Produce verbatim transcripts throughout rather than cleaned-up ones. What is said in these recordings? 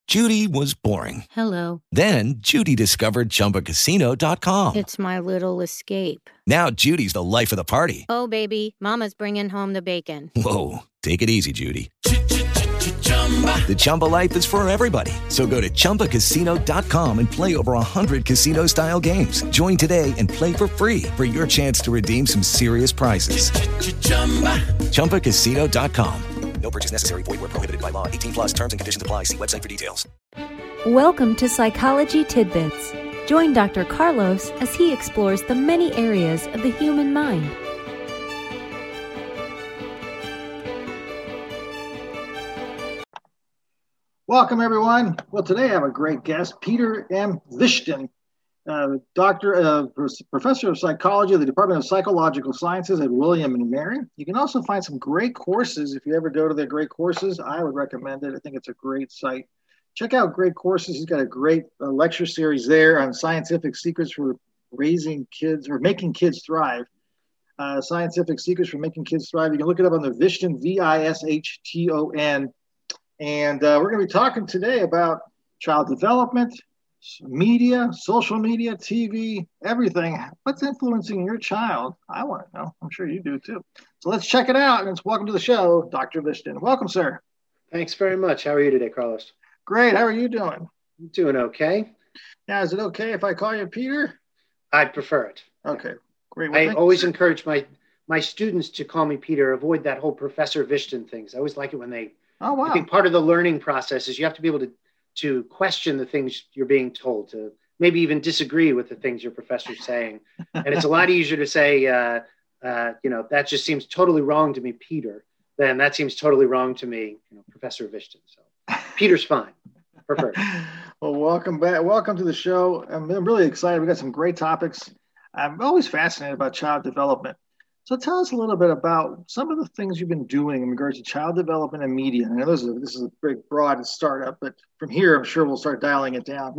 Judy was boring. Hello. Then Judy discovered Chumba Casino dot com. It's my little escape. Now Judy's the life of the party. Oh, baby, mama's bringing home the bacon. Whoa, take it easy, Judy. The Chumba life is for everybody. So go to Chumba Casino dot com and play over one hundred casino-style games. Join today and play for free for your chance to redeem some serious prizes. Chumba Casino dot com. No purchase necessary. Void where prohibited by law. eighteen plus terms and conditions apply. See website for details. Welcome to Psychology Tidbits. Join Doctor Carlos as he explores the many areas of the human mind. Welcome, everyone. Well, today I have a great guest, Peter M. Vishton, uh, doctor, uh, professor of psychology at the Department of Psychological Sciences at William and Mary. You can also find some great courses. If you ever go to their great courses, I would recommend it. I think it's a great site. Check out Great Courses. He's got a great uh, lecture series there on scientific secrets for raising kids or making kids thrive. Uh, scientific secrets for making kids thrive. You can look it up on the Vishton, V I S H T O N. And uh, we're going to be talking today about child development, media, social media, T V, everything. What's influencing your child? I want to know. I'm sure you do too. So let's check it out. And it's welcome to the show, Doctor Vishton. Welcome, sir. Thanks very much. How are you today, Carlos? Great. How are you doing? I'm doing okay. Now, is it okay if I call you Peter? I'd prefer it. Okay, great. Well, I thank always you, encourage my, my students to call me Peter. Avoid that whole Professor Vishton things. I always like it when they Oh, wow. I think part of the learning process is you have to be able to, to question the things you're being told, to maybe even disagree with the things your professor's saying. And it's a lot easier to say, uh, uh, you know, that just seems totally wrong to me, Peter, than that seems totally wrong to me, you know, Professor Vishton. So Peter's fine. Prefer. Well, welcome back. Welcome to the show. I'm, I'm really excited. We got some great topics. I'm always fascinated about child development. So tell us a little bit about some of the things you've been doing in regards to child development and media. I know this is a, this is a big, broad startup, but from here, I'm sure we'll start dialing it down.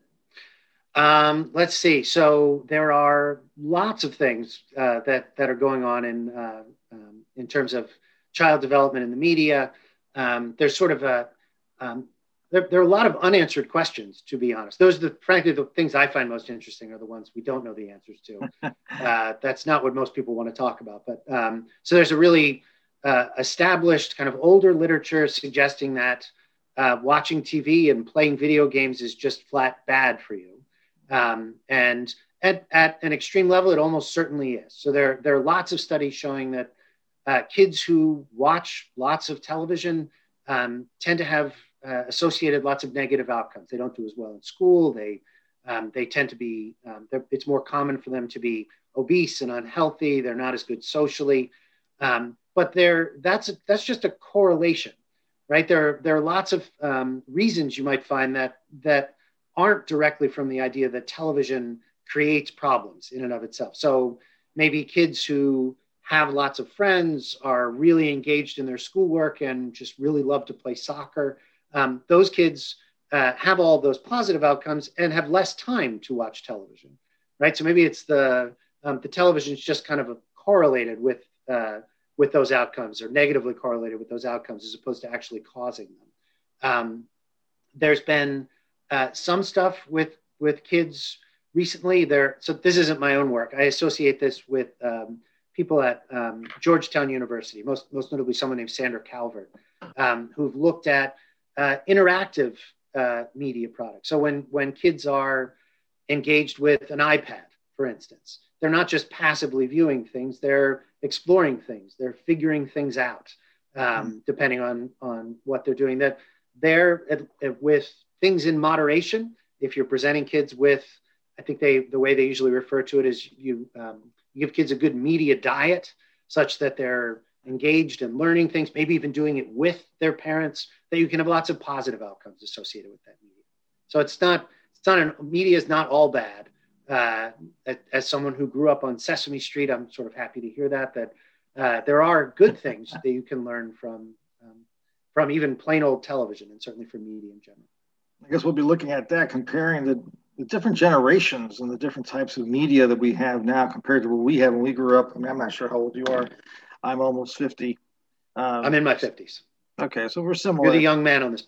Mm-hmm. Um, let's see. So there are lots of things uh, that that are going on in uh, um, in terms of child development in the media. Um, there's sort of a um, there, there are a lot of unanswered questions, to be honest. Those are the, frankly, the things I find most interesting are the ones we don't know the answers to. uh, that's not what most people want to talk about. But um, so there's a really uh, established kind of older literature suggesting that uh, watching T V and playing video games is just flat bad for you. Um, and at, at an extreme level, it almost certainly is. So there, there are lots of studies showing that uh, kids who watch lots of television um, tend to have Uh, associated lots of negative outcomes. They don't do as well in school. They um, they tend to be, um, it's more common for them to be obese and unhealthy. They're not as good socially. Um, but they're, that's a, that's just a correlation, right? There, there are lots of um, reasons you might find that that aren't directly from the idea that television creates problems in and of itself. So maybe kids who have lots of friends, are really engaged in their schoolwork and just really love to play soccer. Um, those kids uh, have all those positive outcomes and have less time to watch television, right? So maybe it's the um, the television is just kind of correlated with uh, with those outcomes, or negatively correlated with those outcomes, as opposed to actually causing them. Um, there's been uh, some stuff with with kids recently. There, so this isn't my own work. I associate this with um, people at um, Georgetown University, most most notably someone named Sandra Calvert, um, who've looked at Uh, interactive uh, media products. So when, when kids are engaged with an iPad, for instance, they're not just passively viewing things, they're exploring things, they're figuring things out, um, mm-hmm. depending on, on what they're doing. That they're at, at, with things in moderation. If you're presenting kids with, I think they the way they usually refer to it is you, um, you give kids a good media diet such that they're engaged and learning things, maybe even doing it with their parents, that you can have lots of positive outcomes associated with that media. So it's not, it's not, an, media is not all bad. Uh, as someone who grew up on Sesame Street, I'm sort of happy to hear that, that uh, there are good things that you can learn from, um, from even plain old television, and certainly from media in general. I guess we'll be looking at that, comparing the, the different generations and the different types of media that we have now compared to what we had when we grew up. I mean, I'm not sure how old you are. I'm almost fifty. Um, I'm in my fifties. Okay, so we're similar. You're the young man on this podcast.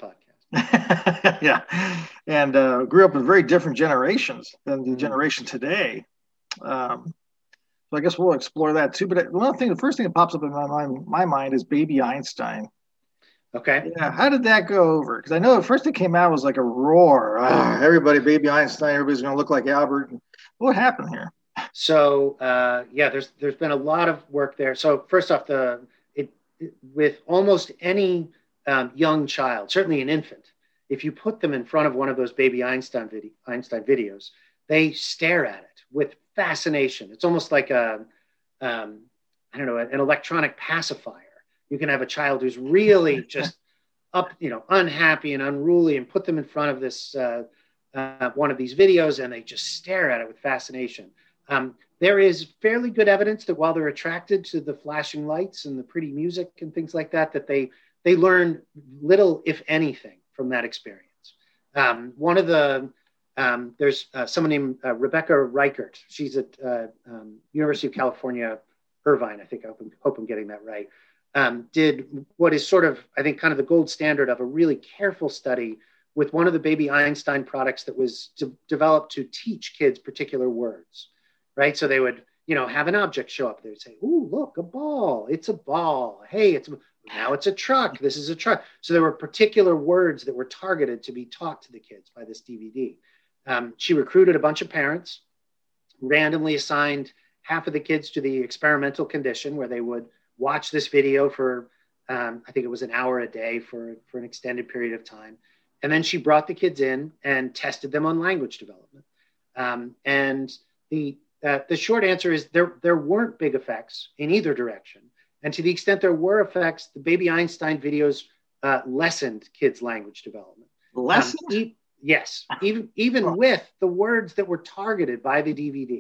Yeah, and uh, grew up with very different generations than the Mm-hmm. generation today. Um, so I guess we'll explore that too. But one thing, the first thing that pops up in my mind, my mind is Baby Einstein. Okay. Yeah, how did that go over? Because I know at first it came out was like a roar. Ah, everybody, Baby Einstein, everybody's going to look like Albert. What happened here? So uh, yeah, there's there's been a lot of work there. So first off, the it, it with almost any um, young child, certainly an infant, if you put them in front of one of those Baby Einstein video, Einstein videos, they stare at it with fascination. It's almost like a um, I don't know, an electronic pacifier. You can have a child who's really just up, you know, unhappy and unruly, and put them in front of this uh, uh, one of these videos, and they just stare at it with fascination. Um, there is fairly good evidence that while they're attracted to the flashing lights and the pretty music and things like that, that they they learn little, if anything, from that experience. Um, one of the um, there's uh, someone named uh, Rebecca Reichert. She's at uh, um, University of California, Irvine. I think I hope, hope I'm getting that right. Um, did what is sort of, I think, kind of the gold standard of a really careful study with one of the Baby Einstein products that was de- developed to teach kids particular words. Right. So they would, you know, have an object show up. They would say, "Ooh, look, a ball. It's a ball. Hey, it's a, now it's a truck. This is a truck." So there were particular words that were targeted to be taught to the kids by this D V D. Um, she recruited a bunch of parents, randomly assigned half of the kids to the experimental condition where they would watch this video for, um, I think it was an hour a day for, for an extended period of time. And then she brought the kids in and tested them on language development. Um, and the Uh, the short answer is there there weren't big effects in either direction. And to the extent there were effects, the Baby Einstein videos uh, lessened kids' language development. Lessened? Um, e- yes, even even Huh. with the words that were targeted by the D V D.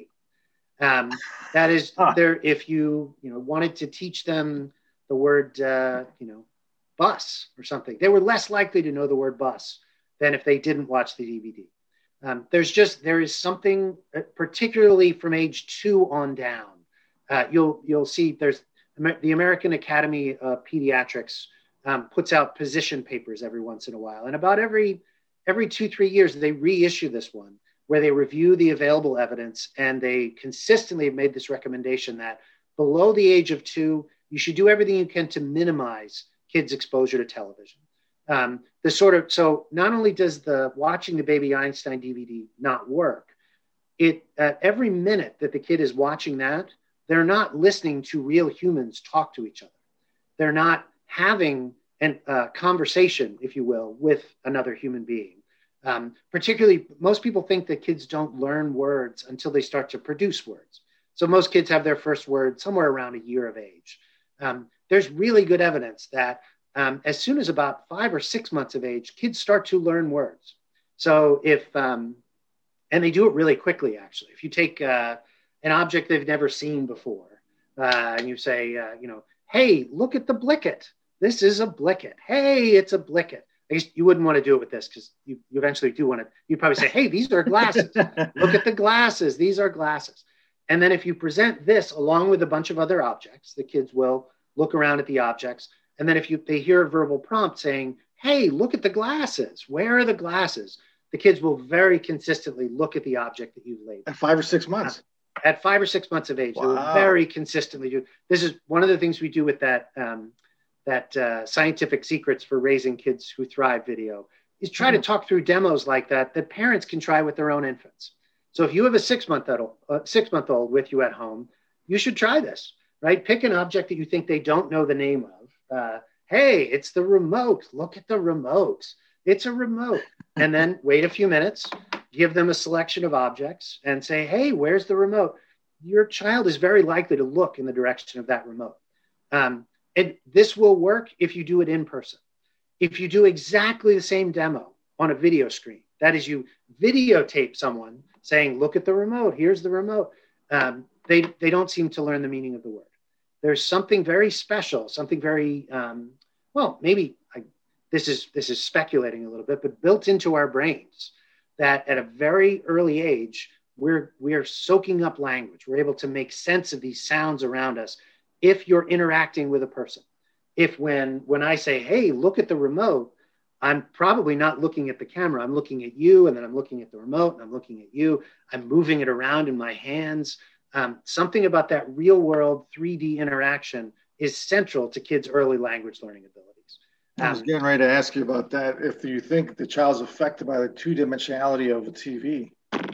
Um, that is, Huh. there. If you you know wanted to teach them the word uh, you know bus or something, they were less likely to know the word bus than if they didn't watch the D V D. Um, there's just there is something, uh, particularly from age two on down. Uh, you'll you'll see there's the American Academy of Pediatrics um, puts out position papers every once in a while, and about every every two three years they reissue this one where they review the available evidence, and they consistently have made this recommendation that below the age of two you should do everything you can to minimize kids' exposure to television. Um, the sort of so not only does the watching the Baby Einstein D V D not work, it at every minute that the kid is watching that, they're not listening to real humans talk to each other. They're not having a uh, conversation, if you will, with another human being. Um, particularly, most people think that kids don't learn words until they start to produce words. So most kids have their first word somewhere around a year of age. Um, there's really good evidence that Um, as soon as about five or six months of age, kids start to learn words. So if, um, and they do it really quickly, actually. If you take uh, an object they've never seen before uh, and you say, uh, you know, "Hey, look at the blicket. This is a blicket. Hey, it's a blicket." I guess you wouldn't want to do it with this because you, you eventually do want to, you'd probably say, "Hey, these are glasses. Look at the glasses. These are glasses." And then if you present this along with a bunch of other objects, the kids will look around at the objects. And then if you they hear a verbal prompt saying, "Hey, look at the glasses. Where are the glasses?" The kids will very consistently look at the object that you've labeled. At five or six months? Uh, at five or six months of age, Wow. they will very consistently do. This is one of the things we do with that, um, that uh, Scientific Secrets for Raising Kids Who Thrive video, is try mm-hmm. to talk through demos like that that parents can try with their own infants. So if you have a six-month-old uh, six-month-old with you at home, you should try this, right? Pick an object that you think they don't know the name of. Uh, hey, it's the remote. Look at the remote. It's a remote. And then wait a few minutes, give them a selection of objects and say, "Hey, where's the remote?" Your child is very likely to look in the direction of that remote. Um, and this will work if you do it in person. If you do exactly the same demo on a video screen, that is, you videotape someone saying, "Look at the remote. Here's the remote." Um, they, they don't seem to learn the meaning of the word. There's something very special, something very, um, well, maybe I, this is this is speculating a little bit, but built into our brains that at a very early age, we're we're soaking up language. We're able to make sense of these sounds around us if you're interacting with a person. If when when I say, "Hey, look at the remote," I'm probably not looking at the camera. I'm looking at you, and then I'm looking at the remote, and I'm looking at you. I'm moving it around in my hands. Um, something about that real world three D interaction is central to kids' early language learning abilities. I was getting ready to ask you about that. If you think the child's affected by the two-dimensionality of a T V.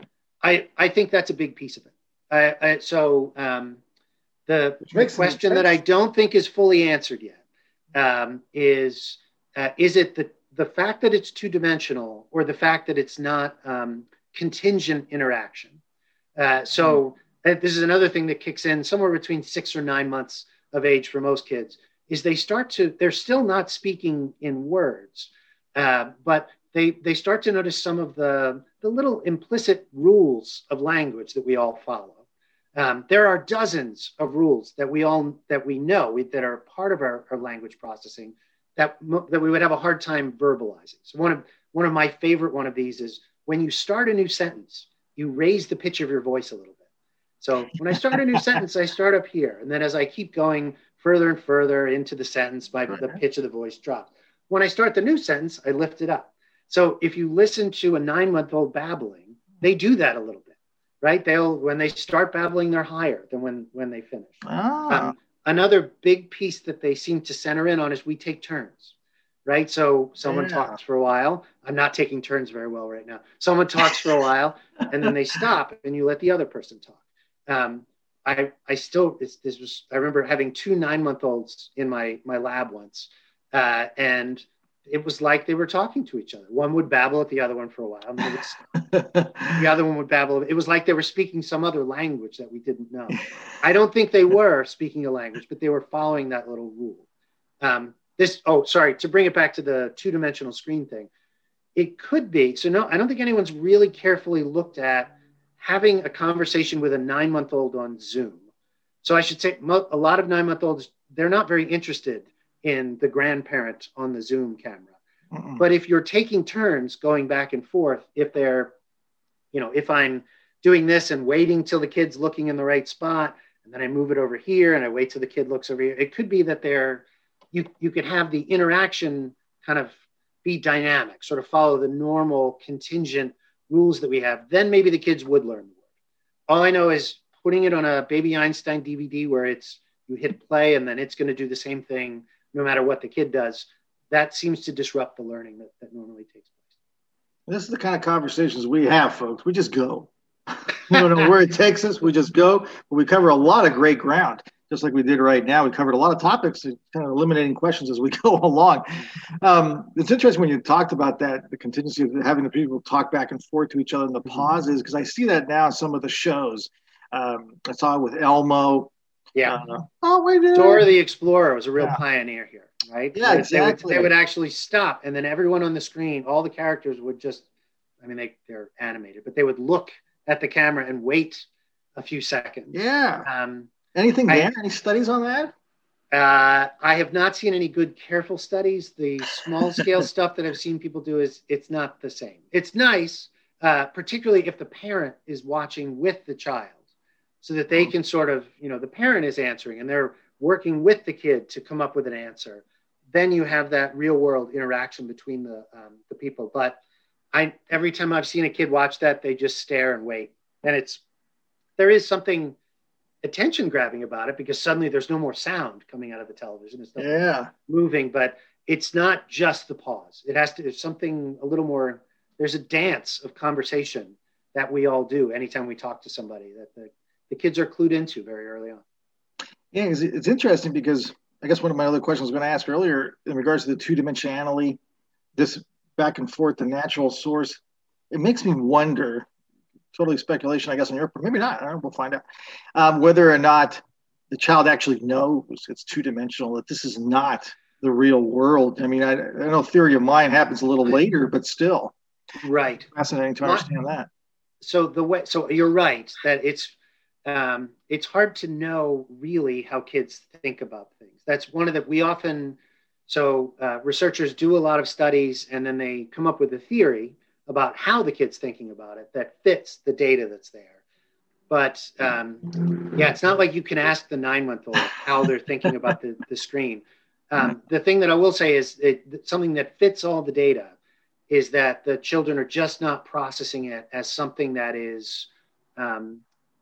I, I think that's a big piece of it. I, I, so um, the, the question that I don't think is fully answered yet um, is, uh, is it the, the fact that it's two-dimensional or the fact that it's not um, contingent interaction? Uh, so mm-hmm. this is another thing that kicks in somewhere between six or nine months of age for most kids, is they start to, they're still not speaking in words, uh, but they they start to notice some of the, the little implicit rules of language that we all follow. Um, there are dozens of rules that we all, that we know we, that are part of our, our language processing that, that we would have a hard time verbalizing. So one of, one of my favorite one of these is when you start a new sentence, you raise the pitch of your voice a little bit. So when I start a new sentence, I start up here. And then as I keep going further and further into the sentence, my, the pitch of the voice drops. When I start the new sentence, I lift it up. So if you listen to a nine-month-old babbling, they do that a little bit, right? They'll, when they start babbling, they're higher than when, when they finish. Ah. Um, another big piece that they seem to center in on is we take turns, right? So someone yeah. talks for a while. I'm not taking turns very well right now. Someone talks for a while, and then they stop, and you let the other person talk. Um, I I still, this, this was, I remember having two nine-month-olds in my, my lab once, uh, and it was like they were talking to each other. One would babble at the other one for a while. And then the other one would babble. It was like they were speaking some other language that we didn't know. I don't think they were speaking a language, but they were following that little rule. Um, this, oh, sorry, to bring it back to the two-dimensional screen thing. It could be, so no, I don't think anyone's really carefully looked at having a conversation with a nine-month-old on Zoom. So I should say mo- a lot of nine-month-olds, they're not very interested in the grandparent on the Zoom camera. Mm-mm. But if you're taking turns going back and forth, if they're, you know, if I'm doing this and waiting till the kid's looking in the right spot, and then I move it over here and I wait till the kid looks over here, it could be that they're, you, you could have the interaction kind of be dynamic, sort of follow the normal contingent rules that we have. Then maybe the kids would learn the word. All I know is putting it on a Baby Einstein D V D where it's, you hit play and then it's going to do the same thing no matter what the kid does, that seems to disrupt the learning that, that normally takes place. This is the kind of conversations we have, folks. We just go. We don't know where it takes us. We just go. But we cover a lot of great ground, just like we did right now. We covered a lot of topics, kind of eliminating questions as we go along. Um, it's interesting when you talked about that, the contingency of having the people talk back and forth to each other and the pauses, because I see that now in some of the shows. Um, I saw it with Elmo. Yeah. Uh, oh, wait, Dora the Explorer was a real yeah. pioneer here, right? Yeah, they, exactly. They would, they would actually stop, and then everyone on the screen, all the characters would just, I mean, they, they're animated, but they would look at the camera and wait a few seconds. Yeah. Um, Anything there? I, Any studies on that? Uh, I have not seen any good, careful studies. The small-scale stuff that I've seen people do is it's not the same. It's nice, uh, particularly if the parent is watching with the child, so that they can sort of, you know, the parent is answering and they're working with the kid to come up with an answer. Then you have that real-world interaction between the um, the people. But I every time I've seen a kid watch that, they just stare and wait, and it's there is something attention grabbing about it because suddenly there's no more sound coming out of the television. It's not yeah. moving, but it's not just the pause. It has to, there's something a little more, there's a dance of conversation that we all do anytime we talk to somebody that the, the kids are clued into very early on. Yeah, it's, it's interesting because I guess one of my other questions I was going to ask earlier in regards to the two-dimensionality, this back and forth, the natural source, it makes me wonder, totally speculation, I guess, on your part. Maybe not. I don't know, we'll find out. Um, whether or not the child actually knows it's two-dimensional, that this is not the real world. I mean, I, I know theory of mind happens a little later, but still. Right. Fascinating to understand that. So the way, so you're right that it's um, it's hard to know really how kids think about things. That's one of the, we often, so uh, researchers do a lot of studies and then they come up with a theory about how the kid's thinking about it that fits the data that's there. But um, yeah, it's not like you can ask the nine-month-old how they're thinking about the, the screen. Um, mm-hmm. The thing that I will say is it, something that fits all the data is that the children are just not processing it as something that is, um,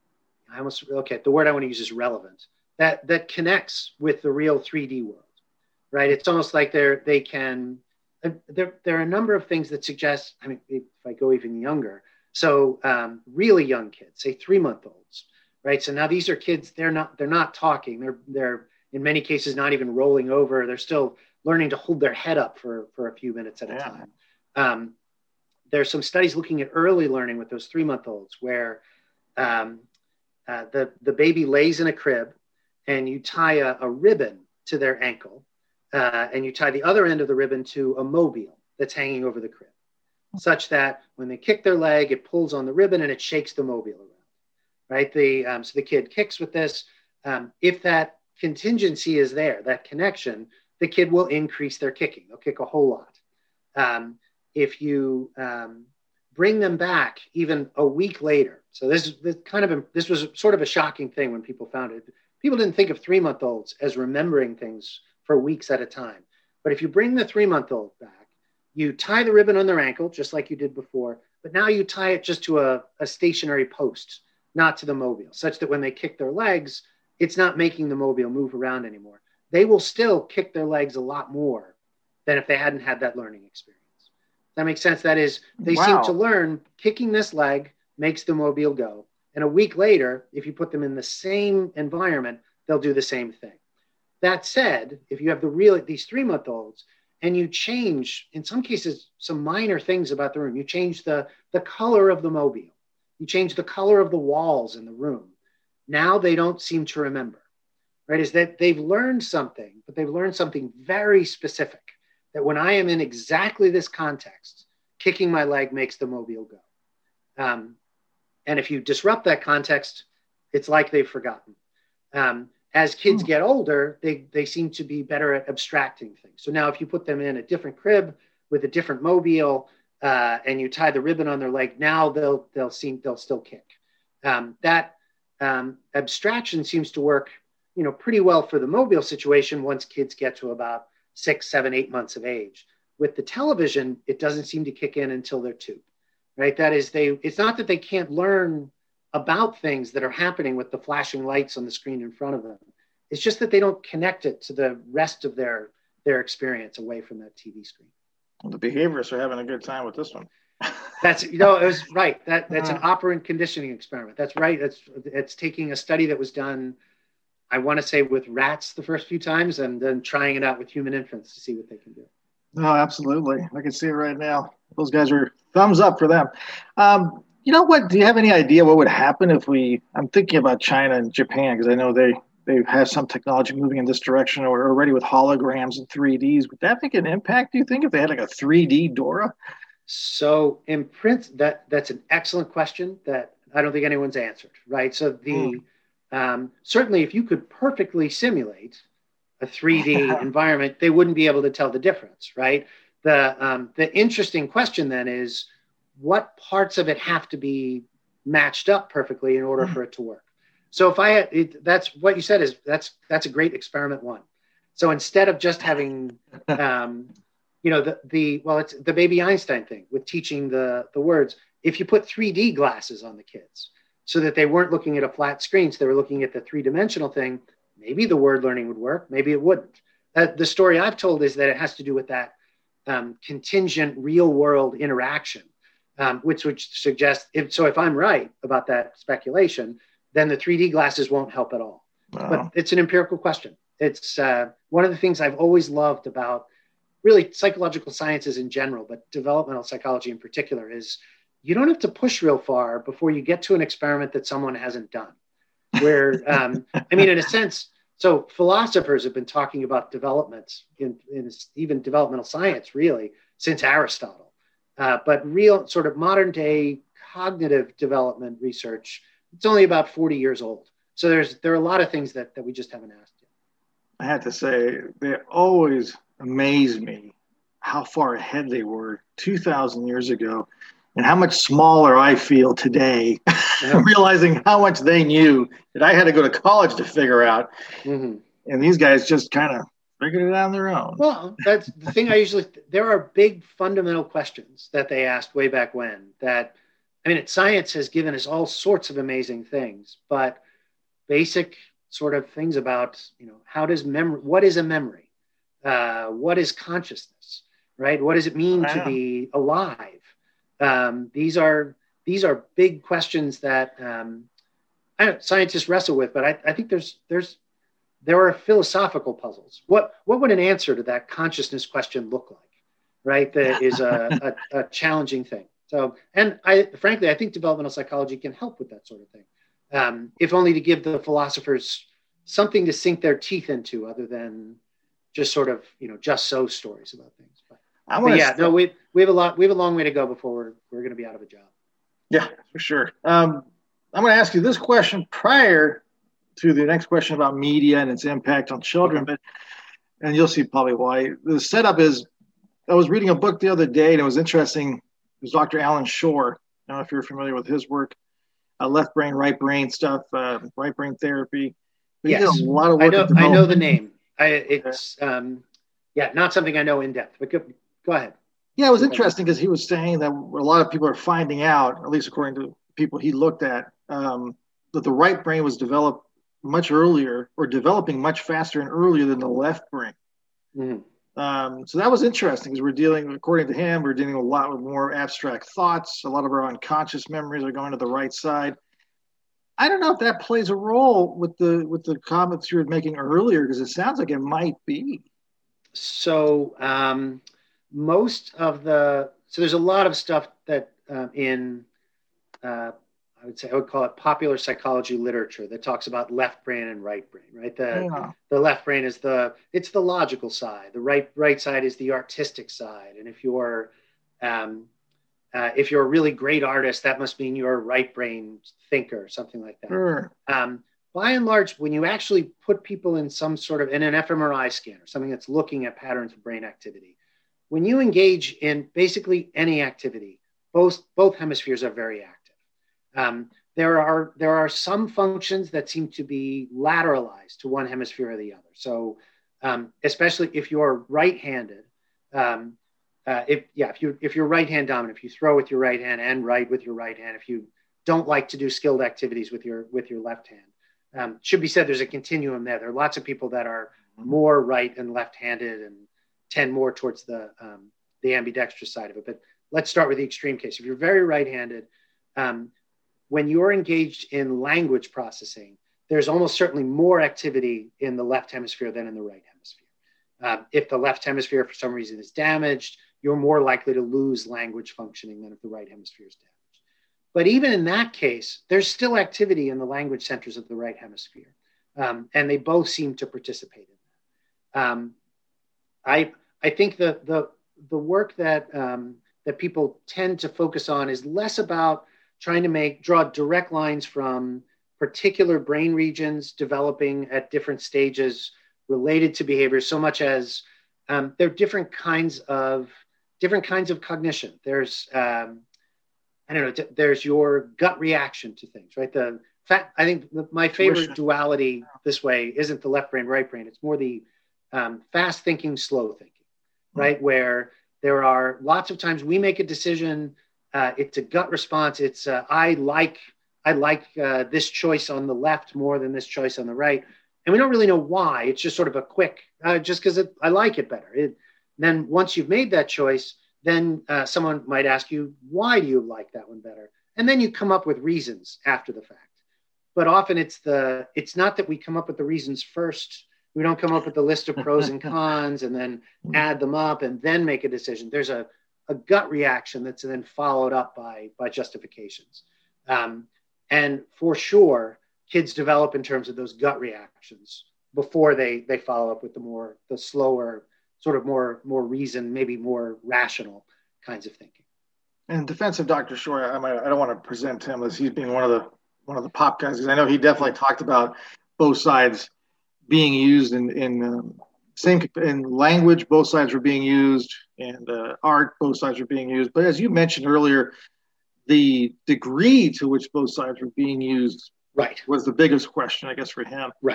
I almost, okay, the word I want to use is relevant, that, that connects with the real three D world, right? It's almost like they're, they can, uh, there, there are a number of things that suggest, I mean, if I go even younger, so um, really young kids, say three month olds, right? So now these are kids, they're not, they're not talking. They're, they're in many cases not even rolling over. They're still learning to hold their head up for, for a few minutes at a yeah. time. Um, there's some studies looking at early learning with those three month olds where um, uh, the, the baby lays in a crib and you tie a, a ribbon to their ankle uh, and you tie the other end of the ribbon to a mobile that's hanging over the crib, such that when they kick their leg, it pulls on the ribbon and it shakes the mobile around, right? The, um, so the kid kicks with this. Um, if that contingency is there, that connection, the kid will increase their kicking. They'll kick a whole lot. Um, if you um, bring them back even a week later, so this, this kind of, a, this was sort of a shocking thing when people found it. People didn't think of three-month-olds as remembering things for weeks at a time. But if you bring the three-month-old back, you tie the ribbon on their ankle, just like you did before, but now you tie it just to a, a stationary post, not to the mobile, such that when they kick their legs, it's not making the mobile move around anymore. They will still kick their legs a lot more than if they hadn't had that learning experience. That makes sense. That is, they wow. seem to learn kicking this leg makes the mobile go. And a week later, if you put them in the same environment, they'll do the same thing. That said, if you have the real, these three-month-olds, and you change, in some cases, some minor things about the room, you change the, the color of the mobile, you change the color of the walls in the room. Now they don't seem to remember, right? Is that they've learned something, but they've learned something very specific, that when I am in exactly this context, kicking my leg makes the mobile go. Um, and if you disrupt that context, it's like they've forgotten. Um, as kids get older, they, they seem to be better at abstracting things. So now if you put them in a different crib with a different mobile uh, and you tie the ribbon on their leg, now they'll, they'll seem, they'll still kick. Um, that um, abstraction seems to work, you know, pretty well for the mobile situation once kids get to about six, seven, eight months of age. With the television, it doesn't seem to kick in until they're two, right? That is, they, it's not that they can't learn about things that are happening with the flashing lights on the screen in front of them. It's just that they don't connect it to the rest of their, their experience away from that T V screen. Well, the behaviorists are having a good time with this one. That's, you know, it was right. That that's an operant conditioning experiment. That's right. That's, it's taking a study that was done, I want to say with rats the first few times, and then trying it out with human infants to see what they can do. No, absolutely. I can see it right now. Those guys are thumbs up for them. Um, you know what? Do you have any idea what would happen if we, I'm thinking about China and Japan, because I know they, they have some technology moving in this direction, or already with holograms and three Ds. Would that make an impact, do you think, if they had like a three D Dora? So in print, that that's an excellent question that I don't think anyone's answered, right? So the mm. um, certainly if you could perfectly simulate a three D environment, they wouldn't be able to tell the difference, right? The um, the interesting question then is, what parts of it have to be matched up perfectly in order mm. for it to work? So if I had, it, that's what you said is that's that's a great experiment one. So instead of just having, um, you know, the the well, it's the baby Einstein thing with teaching the the words. If you put three D glasses on the kids so that they weren't looking at a flat screen, so they were looking at the three-dimensional thing, maybe the word learning would work, maybe it wouldn't. Uh, the story I've told is that it has to do with that um, contingent real-world interaction, um, which would suggest, if, so if I'm right about that speculation, then the three D glasses won't help at all. Wow. But it's an empirical question. It's uh, one of the things I've always loved about really psychological sciences in general, but developmental psychology in particular, is you don't have to push real far before you get to an experiment that someone hasn't done. Where, um, I mean, in a sense, so philosophers have been talking about development in, in even developmental science, really, since Aristotle. Uh, but real sort of modern day cognitive development research, it's only about forty years old. So there's there are a lot of things that, that we just haven't asked yet. I have to say, they always amaze me how far ahead they were two thousand years ago and how much smaller I feel today, yeah. realizing how much they knew that I had to go to college to figure out. Mm-hmm. And these guys just kind of figured it out on their own. Well, that's the thing I usually, there are big fundamental questions that they asked way back when that, I mean, science has given us all sorts of amazing things, but basic sort of things about, you know, how does memory, what is a memory? Uh, what is consciousness, right? What does it mean wow. to be alive? Um, these are, these are big questions that um, I don't, scientists wrestle with, but I, I think there's, there's, there are philosophical puzzles. What, what would an answer to that consciousness question look like, right? That is a, a, a challenging thing. So, and I, frankly, I think developmental psychology can help with that sort of thing. Um, if only to give the philosophers something to sink their teeth into other than just sort of, you know, just so stories about things. But, but yeah, st- no, we, we have a lot, we have a long way to go before we're, we're going to be out of a job. Yeah, for sure. Um, I'm going to ask you this question prior to the next question about media and its impact on children, but, and you'll see probably why. The setup is, I was reading a book the other day and it was interesting. It was Doctor Alan Shore. I don't know if you're familiar with his work, uh, left brain, right brain stuff, uh, right brain therapy. But yes, he did a lot of work. I know, I know the name. I, it's, um, yeah, not something I know in depth, but go, go ahead. Yeah, it was interesting because he was saying that a lot of people are finding out, at least according to people he looked at, um, that the right brain was developed much earlier or developing much faster and earlier than the left brain. Mm-hmm. Um, so that was interesting because we're dealing, according to him, we're dealing a lot with more abstract thoughts. A lot of our unconscious memories are going to the right side. I don't know if that plays a role with the with the comments you were making earlier, because it sounds like it might be. So um, most of the, so there's a lot of stuff that uh, in, uh, I would say, I would call it popular psychology literature that talks about left brain and right brain, right? The, yeah. the left brain is the, it's the logical side. The right right side is the artistic side. And if you're, um, uh, if you're a really great artist, that must mean you're a right brain thinker, something like that. Sure. Um, by and large, when you actually put people in some sort of, in an fMRI scanner, something that's looking at patterns of brain activity, when you engage in basically any activity, both, both hemispheres are very active. Um, there are there are some functions that seem to be lateralized to one hemisphere or the other. So, um, especially if you're right-handed, um, uh, if yeah, if you if you're right-hand dominant, if you throw with your right hand and write with your right hand, if you don't like to do skilled activities with your with your left hand, um, should be said there's a continuum there. There are lots of people that are more right and left-handed and tend more towards the um, the ambidextrous side of it. But let's start with the extreme case. If you're very right-handed, um, when you're engaged in language processing, there's almost certainly more activity in the left hemisphere than in the right hemisphere. Uh, if the left hemisphere for some reason is damaged, you're more likely to lose language functioning than if the right hemisphere is damaged. But even in that case, there's still activity in the language centers of the right hemisphere. Um, and they both seem to participate in that. Um, I, I think the, the, the work that, um, that people tend to focus on is less about trying to make, draw direct lines from particular brain regions developing at different stages related to behavior, so much as um, there are different kinds of, different kinds of cognition. There's, um, I don't know, there's your gut reaction to things, right? The fact, I think the, my favorite duality this way isn't the left brain, right brain. It's more the um, fast thinking, slow thinking, right? Mm-hmm. Where there are lots of times we make a decision. Uh, it's a gut response. It's uh, I like I like uh, this choice on the left more than this choice on the right, and we don't really know why. It's just sort of a quick, uh, just because I like it better. It, then once you've made that choice, then uh, someone might ask you, why do you like that one better? And then you come up with reasons after the fact. But often it's the it's not that we come up with the reasons first. We don't come up with the list of pros and cons and then add them up and then make a decision. There's a a gut reaction that's then followed up by, by justifications. Um, and for sure, kids develop in terms of those gut reactions before they, they follow up with the more, the slower, sort of more, more reason, maybe more rational kinds of thinking. In defense of Doctor Shore, I, might, I don't want to present him as he's being one of the, one of the pop guys, because I know he definitely talked about both sides being used in, in um, same in language, both sides were being used, and uh, art, both sides were being used. But as you mentioned earlier, the degree to which both sides were being used right. was the biggest question, I guess, for him. Right.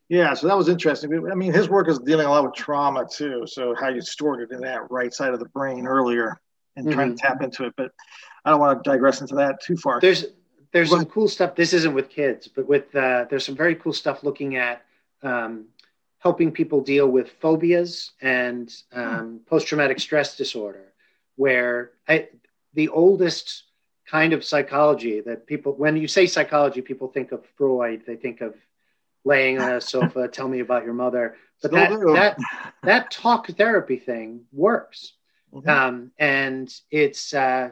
Yeah, so that was interesting. I mean, his work is dealing a lot with trauma too. So how you stored it in that right side of the brain earlier and mm-hmm. trying to tap into it. But I don't want to digress into that too far. There's there's but, some cool stuff. This isn't with kids, but with uh, there's some very cool stuff looking at um, helping people deal with phobias and um, hmm. post-traumatic stress disorder, where I, the oldest kind of psychology that people, when you say psychology, people think of Freud, they think of laying on a sofa, tell me about your mother. But that, that that talk therapy thing works. Mm-hmm. Um, and it's, uh,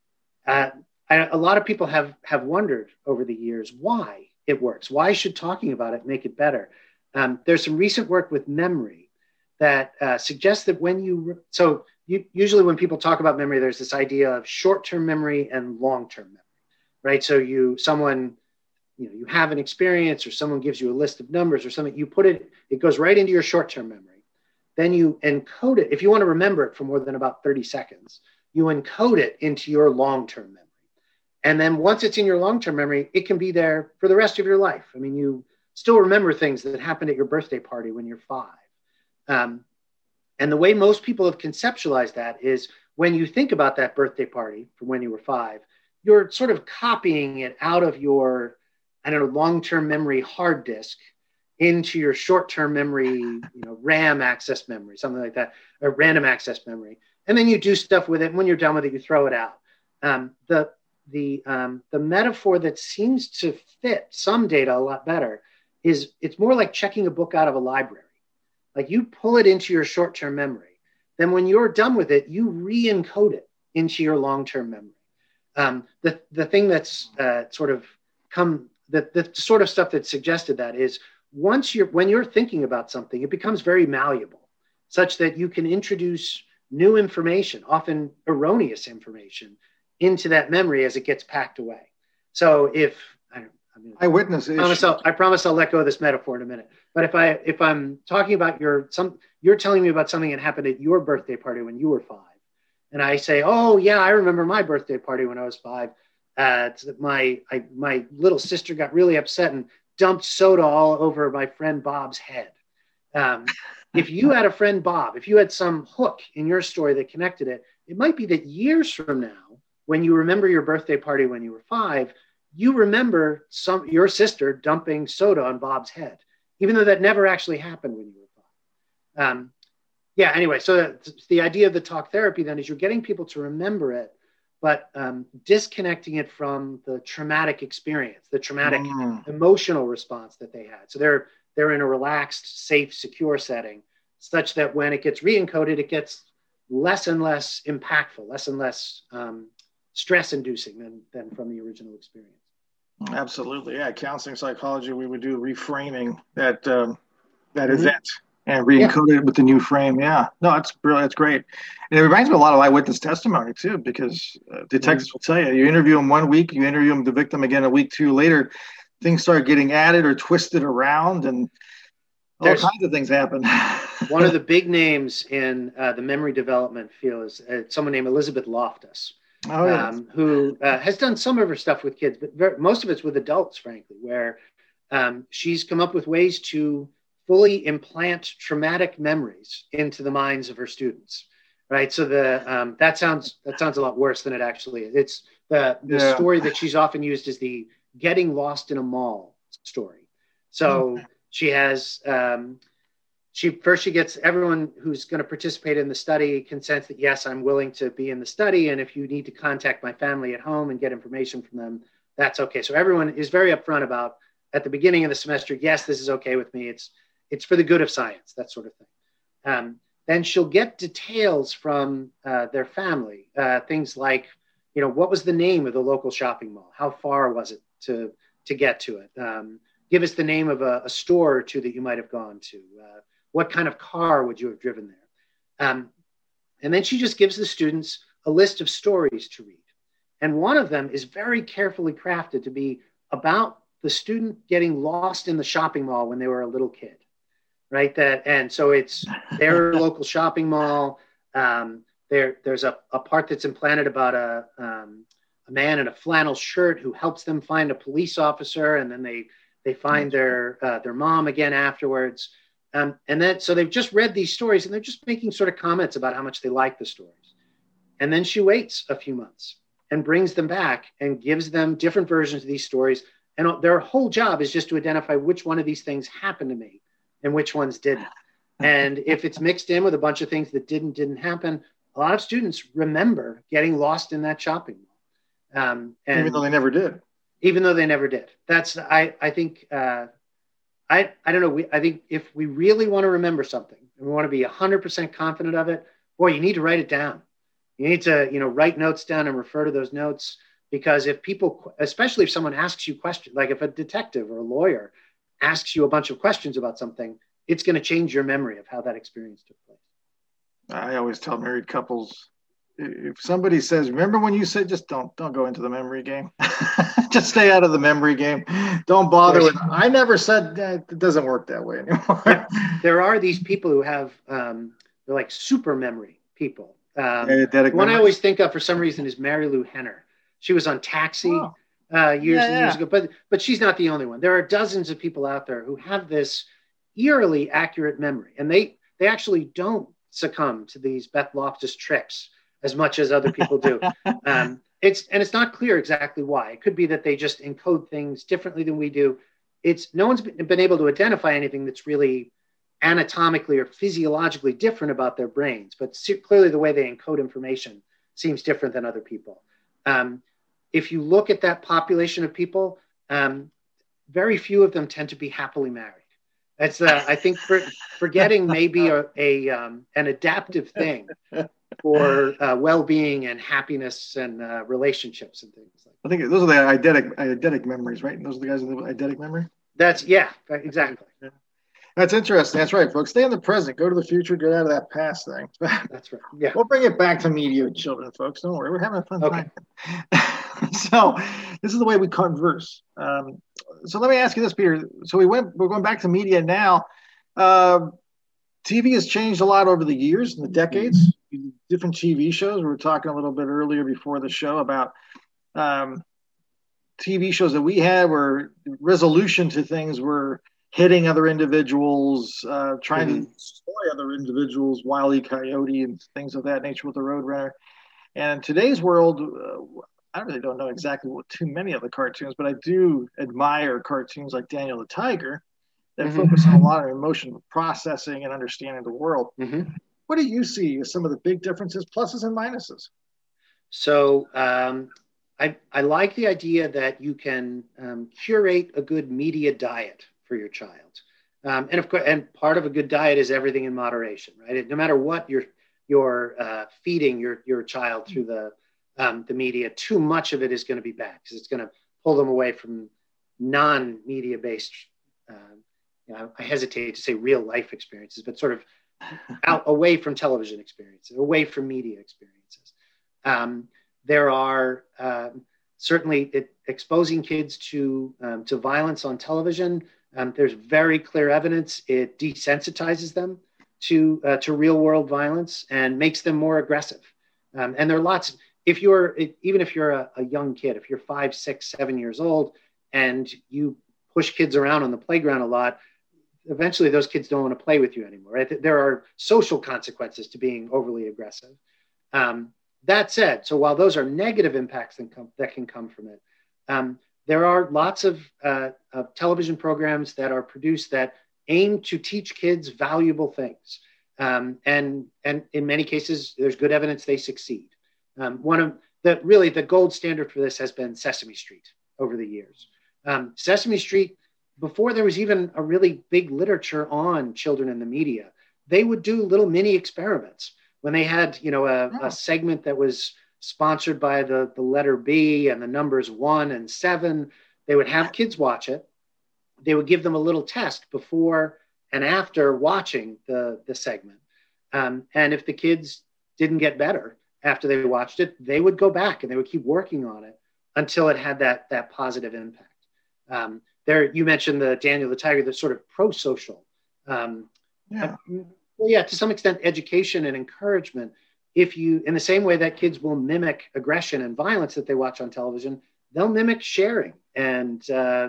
uh, I, a lot of people have, have wondered over the years why it works. Why should talking about it make it better? Um, there's some recent work with memory that uh, suggests that when you, so you, usually when people talk about memory, there's this idea of short-term memory and long-term memory, right? So you, someone, you know, you have an experience or someone gives you a list of numbers or something, you put it, it goes right into your short-term memory. Then you encode it. If you want to remember it for more than about thirty seconds, you encode it into your long-term memory. And then once it's in your long-term memory, it can be there for the rest of your life. I mean, you still remember things that happened at your birthday party when you're five. Um, and the way most people have conceptualized that is when you think about that birthday party from when you were five, you're sort of copying it out of your, I don't know, long-term memory hard disk into your short-term memory, you know, RAM access memory, something like that, or random access memory. And then you do stuff with it. And when you're done with it, you throw it out. Um, the, the, um, the metaphor that seems to fit some data a lot better is it's more like checking a book out of a library. Like you pull it into your short-term memory. Then when you're done with it, you re-encode it into your long-term memory. Um, the, the thing that's uh, sort of come, the, the sort of stuff that suggested that is once you're, when you're thinking about something, it becomes very malleable such that you can introduce new information, often erroneous information, into that memory as it gets packed away. So if, I don't I mean, eyewitness I promise, I'll, I promise I'll let go of this metaphor in a minute. But if I if I'm talking about your some you're telling me about something that happened at your birthday party when you were five, and I say, oh yeah, I remember my birthday party when I was five. Uh, my I, my little sister got really upset and dumped soda all over my friend Bob's head. Um, if you had a friend Bob, if you had some hook in your story that connected it, it might be that years from now, when you remember your birthday party when you were five, you remember some your sister dumping soda on Bob's head, even though that never actually happened when you were five. Um, yeah, anyway, so the idea of the talk therapy then is you're getting people to remember it, but um, disconnecting it from the traumatic experience, the traumatic mm. emotional response that they had. So they're they're in a relaxed, safe, secure setting, such that when it gets re-encoded, it gets less and less impactful, less and less um, stress-inducing than, than from the original experience. Absolutely, yeah. Counseling psychology, we would do reframing that um, that mm-hmm. event and re-encode yeah. it with the new frame. Yeah, no, that's brilliant. That's great, and it reminds me a lot of eyewitness testimony too, because uh, detectives mm-hmm. will tell you, you interview them one week, you interview them the victim again a week two later, things start getting added or twisted around, and all There's, kinds of things happen. One of the big names in uh, the memory development field is uh, someone named Elizabeth Loftus. Oh, yes. um, who uh, has done some of her stuff with kids, but very, most of it's with adults, frankly, where um, she's come up with ways to fully implant traumatic memories into the minds of her students, right? So the um, that sounds that sounds a lot worse than it actually is. It's the, the yeah. story that she's often used is the getting lost in a mall story. So mm-hmm. she has... Um, She first she gets everyone who's going to participate in the study consents that, yes, I'm willing to be in the study. And if you need to contact my family at home and get information from them, that's okay. So everyone is very upfront about at the beginning of the semester, yes, this is okay with me. It's it's for the good of science, that sort of thing. Um, then she'll get details from uh, their family, uh, things like, you know, what was the name of the local shopping mall? How far was it to, to get to it? Um, give us the name of a, a store or two that you might have gone to. Uh, What kind of car would you have driven there? Um, and then she just gives the students a list of stories to read. And one of them is very carefully crafted to be about the student getting lost in the shopping mall when they were a little kid, right? That, and so it's their local shopping mall. Um, there, there's a, a part that's implanted about a, um, a man in a flannel shirt who helps them find a police officer. And then they They find their uh, their mom again afterwards. Um, and then, so they've just read these stories and they're just making sort of comments about how much they like the stories. And then she waits a few months and brings them back and gives them different versions of these stories. And their whole job is just to identify which one of these things happened to me and which ones didn't. And if it's mixed in with a bunch of things that didn't, didn't happen, a lot of students remember getting lost in that shopping mall. Um, and even though they never did. Even though they never did. That's, I, I think, uh, I, I don't know. We, I think if we really want to remember something and we want to be one hundred percent confident of it, boy, you need to write it down. You need to, you know, write notes down and refer to those notes, because if people, especially if someone asks you questions, like if a detective or a lawyer asks you a bunch of questions about something, it's going to change your memory of how that experience took place. I always tell married couples, if somebody says, remember when you said, just don't, don't go into the memory game. Just stay out of the memory game. Don't bother with, I never said that. It doesn't work that way anymore. Yeah. There are these people who have, um, they're like super memory people. Um, yeah, one I always think of for some reason is Mary Lou Henner. She was on Taxi oh. uh, years yeah, and years yeah. ago, but, but she's not the only one. There are dozens of people out there who have this eerily accurate memory, and they, they actually don't succumb to these Beth Loftus tricks as much as other people do. um, it's and it's not clear exactly why. It could be that they just encode things differently than we do. It's no one's been able to identify anything that's really anatomically or physiologically different about their brains, but clearly the way they encode information seems different than other people. Um, if you look at that population of people, um, very few of them tend to be happily married. That's, uh, I think, for, forgetting may be a, a um, an adaptive thing for uh, well-being and happiness and uh, relationships and things like that. I think those are the eidetic, eidetic memories, right? Those are the guys with the eidetic memory? That's, yeah, exactly. Yeah. That's interesting. That's right, folks. Stay in the present. Go to the future. Get out of that past thing. That's right. Yeah. We'll bring it back to media with children, folks. Don't worry. We're having a fun okay. time. So this is the way we converse. Um, so let me ask you this, Peter. So we went, we're going back to media now. Uh, T V has changed a lot over the years and the decades. Mm-hmm. Different T V shows. We were talking a little bit earlier before the show about um, T V shows that we had where resolution to things were hitting other individuals, uh, trying mm-hmm. to destroy other individuals, Wile E. Coyote and things of that nature with the Roadrunner. And in today's world, uh, I really don't know exactly what too many of the cartoons, but I do admire cartoons like Daniel the Tiger that mm-hmm. focus on a lot of emotional processing and understanding the world. Mm-hmm. What do you see as some of the big differences, pluses and minuses? So um, I, I like the idea that you can um, curate a good media diet for your child. Um, and of course, and part of a good diet is everything in moderation, right? No matter what you're, you're uh, feeding your, your child through the, um, the media, too much of it is going to be bad because it's going to pull them away from non-media based, uh, you know, I hesitate to say real life experiences, but sort of out away from television experiences, away from media experiences. Um, there are uh, certainly it, exposing kids to, um, to violence on television. Um, there's very clear evidence it desensitizes them to uh, to real world violence and makes them more aggressive. Um, and there are lots. If you're even if you're a, a young kid, if you're five, six, seven years old, and you push kids around on the playground a lot, eventually those kids don't want to play with you anymore. Right? There are social consequences to being overly aggressive. Um, that said, so while those are negative impacts that, come, that can come from it. Um, There are lots of, uh, of television programs that are produced that aim to teach kids valuable things. Um, and, and in many cases, there's good evidence they succeed. Um, one of the, really the gold standard for this has been Sesame Street over the years. Um, Sesame Street, before there was even a really big literature on children in the media, they would do little mini experiments when they had, you know, a, a segment that was sponsored by the, the letter B and the numbers one and seven. They would have kids watch it. They would give them a little test before and after watching the, the segment. Um, and if the kids didn't get better after they watched it, they would go back and they would keep working on it until it had that, that positive impact. Um, there, you mentioned the Daniel the Tiger, the sort of pro-social. Um, yeah. Uh, well, yeah, to some extent, education and encouragement. If you, in the same way that kids will mimic aggression and violence that they watch on television, they'll mimic sharing and, uh,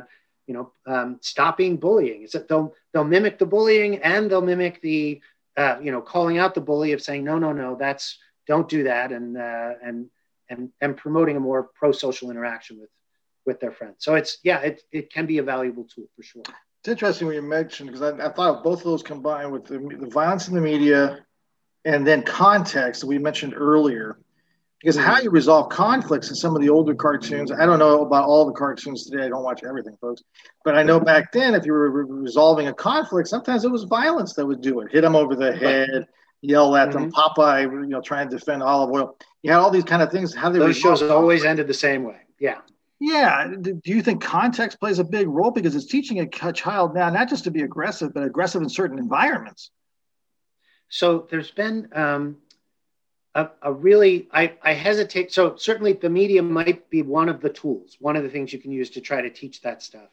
you know, um, stopping bullying. It's that they'll they'll mimic the bullying and they'll mimic the, uh, you know, calling out the bully of saying, no, no, no, that's, don't do that. And, uh, and, and, and promoting a more pro-social interaction with, with their friends. So it's, yeah, it, it can be a valuable tool for sure. It's interesting when you mentioned, because I, I thought of both of those combined with the, the violence in the media and then context that we mentioned earlier. Because how you resolve conflicts in some of the older cartoons, I don't know about all the cartoons today. I don't watch everything, folks. But I know back then, if you were re- resolving a conflict, sometimes it was violence that would do it. Hit them over the head, yell at them, Mm-hmm. Popeye, you know, trying to defend Olive Oil. You had all these kind of things. How they Those shows resolve always conflict. ended the same way. Yeah. Yeah. Do you think context plays a big role? Because it's teaching a child now not just to be aggressive, but aggressive in certain environments. So there's been um, a, a really, I, I hesitate. So certainly the media might be one of the tools, one of the things you can use to try to teach that stuff.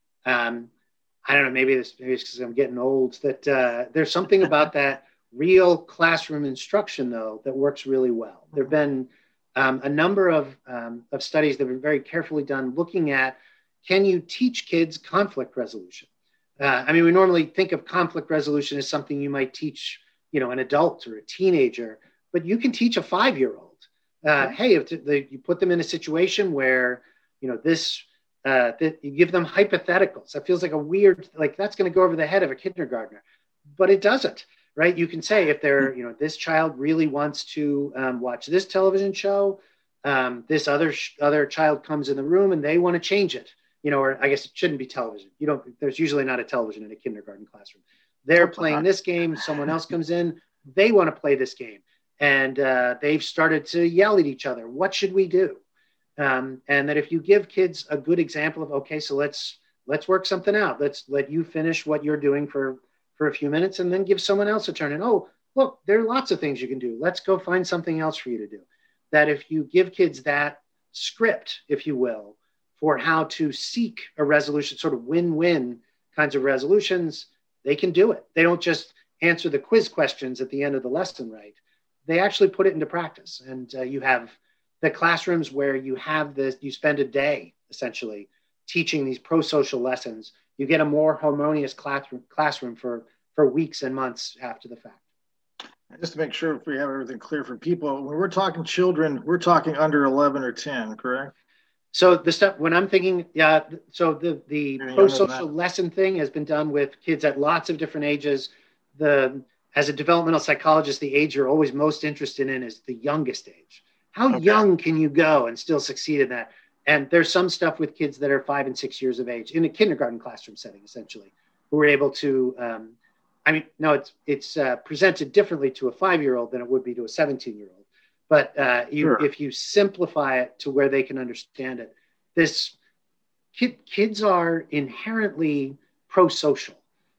Um, I don't know, maybe this maybe it's because I'm getting old, that uh, there's something about that real classroom instruction, though, that works really well. There have been um, a number of, um, of studies that have been very carefully done looking at, can you teach kids conflict resolution? Uh, I mean, we normally think of conflict resolution as something you might teach, you know, an adult or a teenager, but you can teach a five-year-old. Uh, hey, if the, you put them in a situation where, you know, this, uh, that you give them hypotheticals. That feels like a weird, like that's going to go over the head of a kindergartner, but it doesn't, right? You can say if they're, you know, this child really wants to um, watch this television show, um, this other sh- other child comes in the room and they want to change it, you know, or I guess it shouldn't be television. You don't, there's usually not a television in a kindergarten classroom. They're playing this game. Someone else comes in. They want to play this game. And uh, they've started to yell at each other. What should we do? Um, and that if you give kids a good example of, okay, so let's let's work something out. Let's let you finish what you're doing for, for a few minutes and then give someone else a turn. And, oh, look, there are lots of things you can do. Let's go find something else for you to do. That if you give kids that script, if you will, for how to seek a resolution, sort of win-win kinds of resolutions, they can do it. They don't just answer the quiz questions at the end of the lesson, right? They actually put it into practice. And uh, you have the classrooms where you have this, you spend a day essentially teaching these pro-social lessons. You get a more harmonious classroom, classroom for, for weeks and months after the fact. Just to make sure if we have everything clear for people, when we're talking children, we're talking under eleven or ten, correct? So the stuff, when I'm thinking, yeah, so the, the pro-social lesson thing has been done with kids at lots of different ages. The As a developmental psychologist, the age you're always most interested in is the youngest age. How okay. young can you go and still succeed in that? And there's some stuff with kids that are five and six years of age in a kindergarten classroom setting, essentially, who are able to, um, I mean, no, it's it's uh, presented differently to a five-year-old than it would be to a seventeen-year-old. But uh, you, sure. if you simplify it to where they can understand it, this kid, kids are inherently pro-social.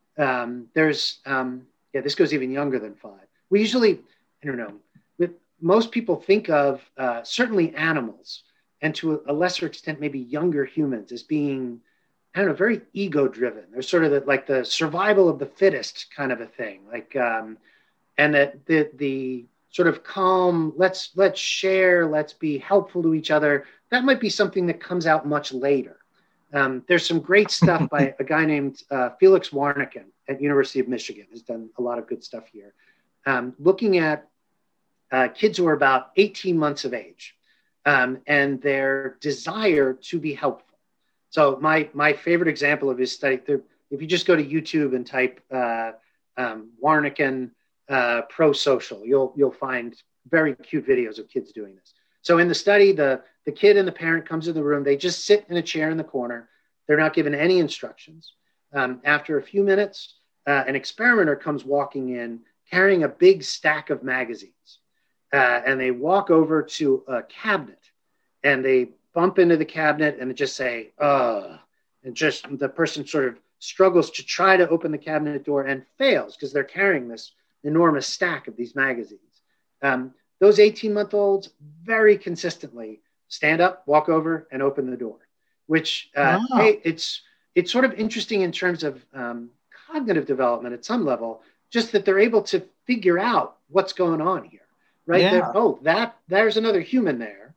Um, there's, um, yeah, this goes even younger than five. We usually, I don't know, with, most people think of uh, certainly animals, and to a lesser extent, maybe younger humans, as being, I don't know, very ego-driven. They're sort of the, like the survival of the fittest kind of a thing. Like, um, and that the the sort of calm, let's let's share, let's be helpful to each other. That might be something that comes out much later. Um, there's some great stuff by a guy named uh, Felix Warneken at University of Michigan. Has done a lot of good stuff here, um, looking at uh, kids who are about eighteen months of age um, and their desire to be helpful. So my my favorite example of his study, if you just go to YouTube and type uh, um, Warneken uh, pro-social, you'll you'll find very cute videos of kids doing this. So in the study, the, the kid and the parent comes in the room. They just sit in a chair in the corner. They're not given any instructions. Um, after a few minutes, uh, an experimenter comes walking in carrying a big stack of magazines. Uh, and they walk over to a cabinet and they bump into the cabinet and just say, uh, and just the person sort of struggles to try to open the cabinet door and fails because they're carrying this enormous stack of these magazines. Um, Those eighteen-month-olds very consistently stand up, walk over, and open the door, which uh, wow. hey, it's it's sort of interesting in terms of um, cognitive development at some level, just that they're able to figure out what's going on here, right? Yeah. Oh, that there's another human there.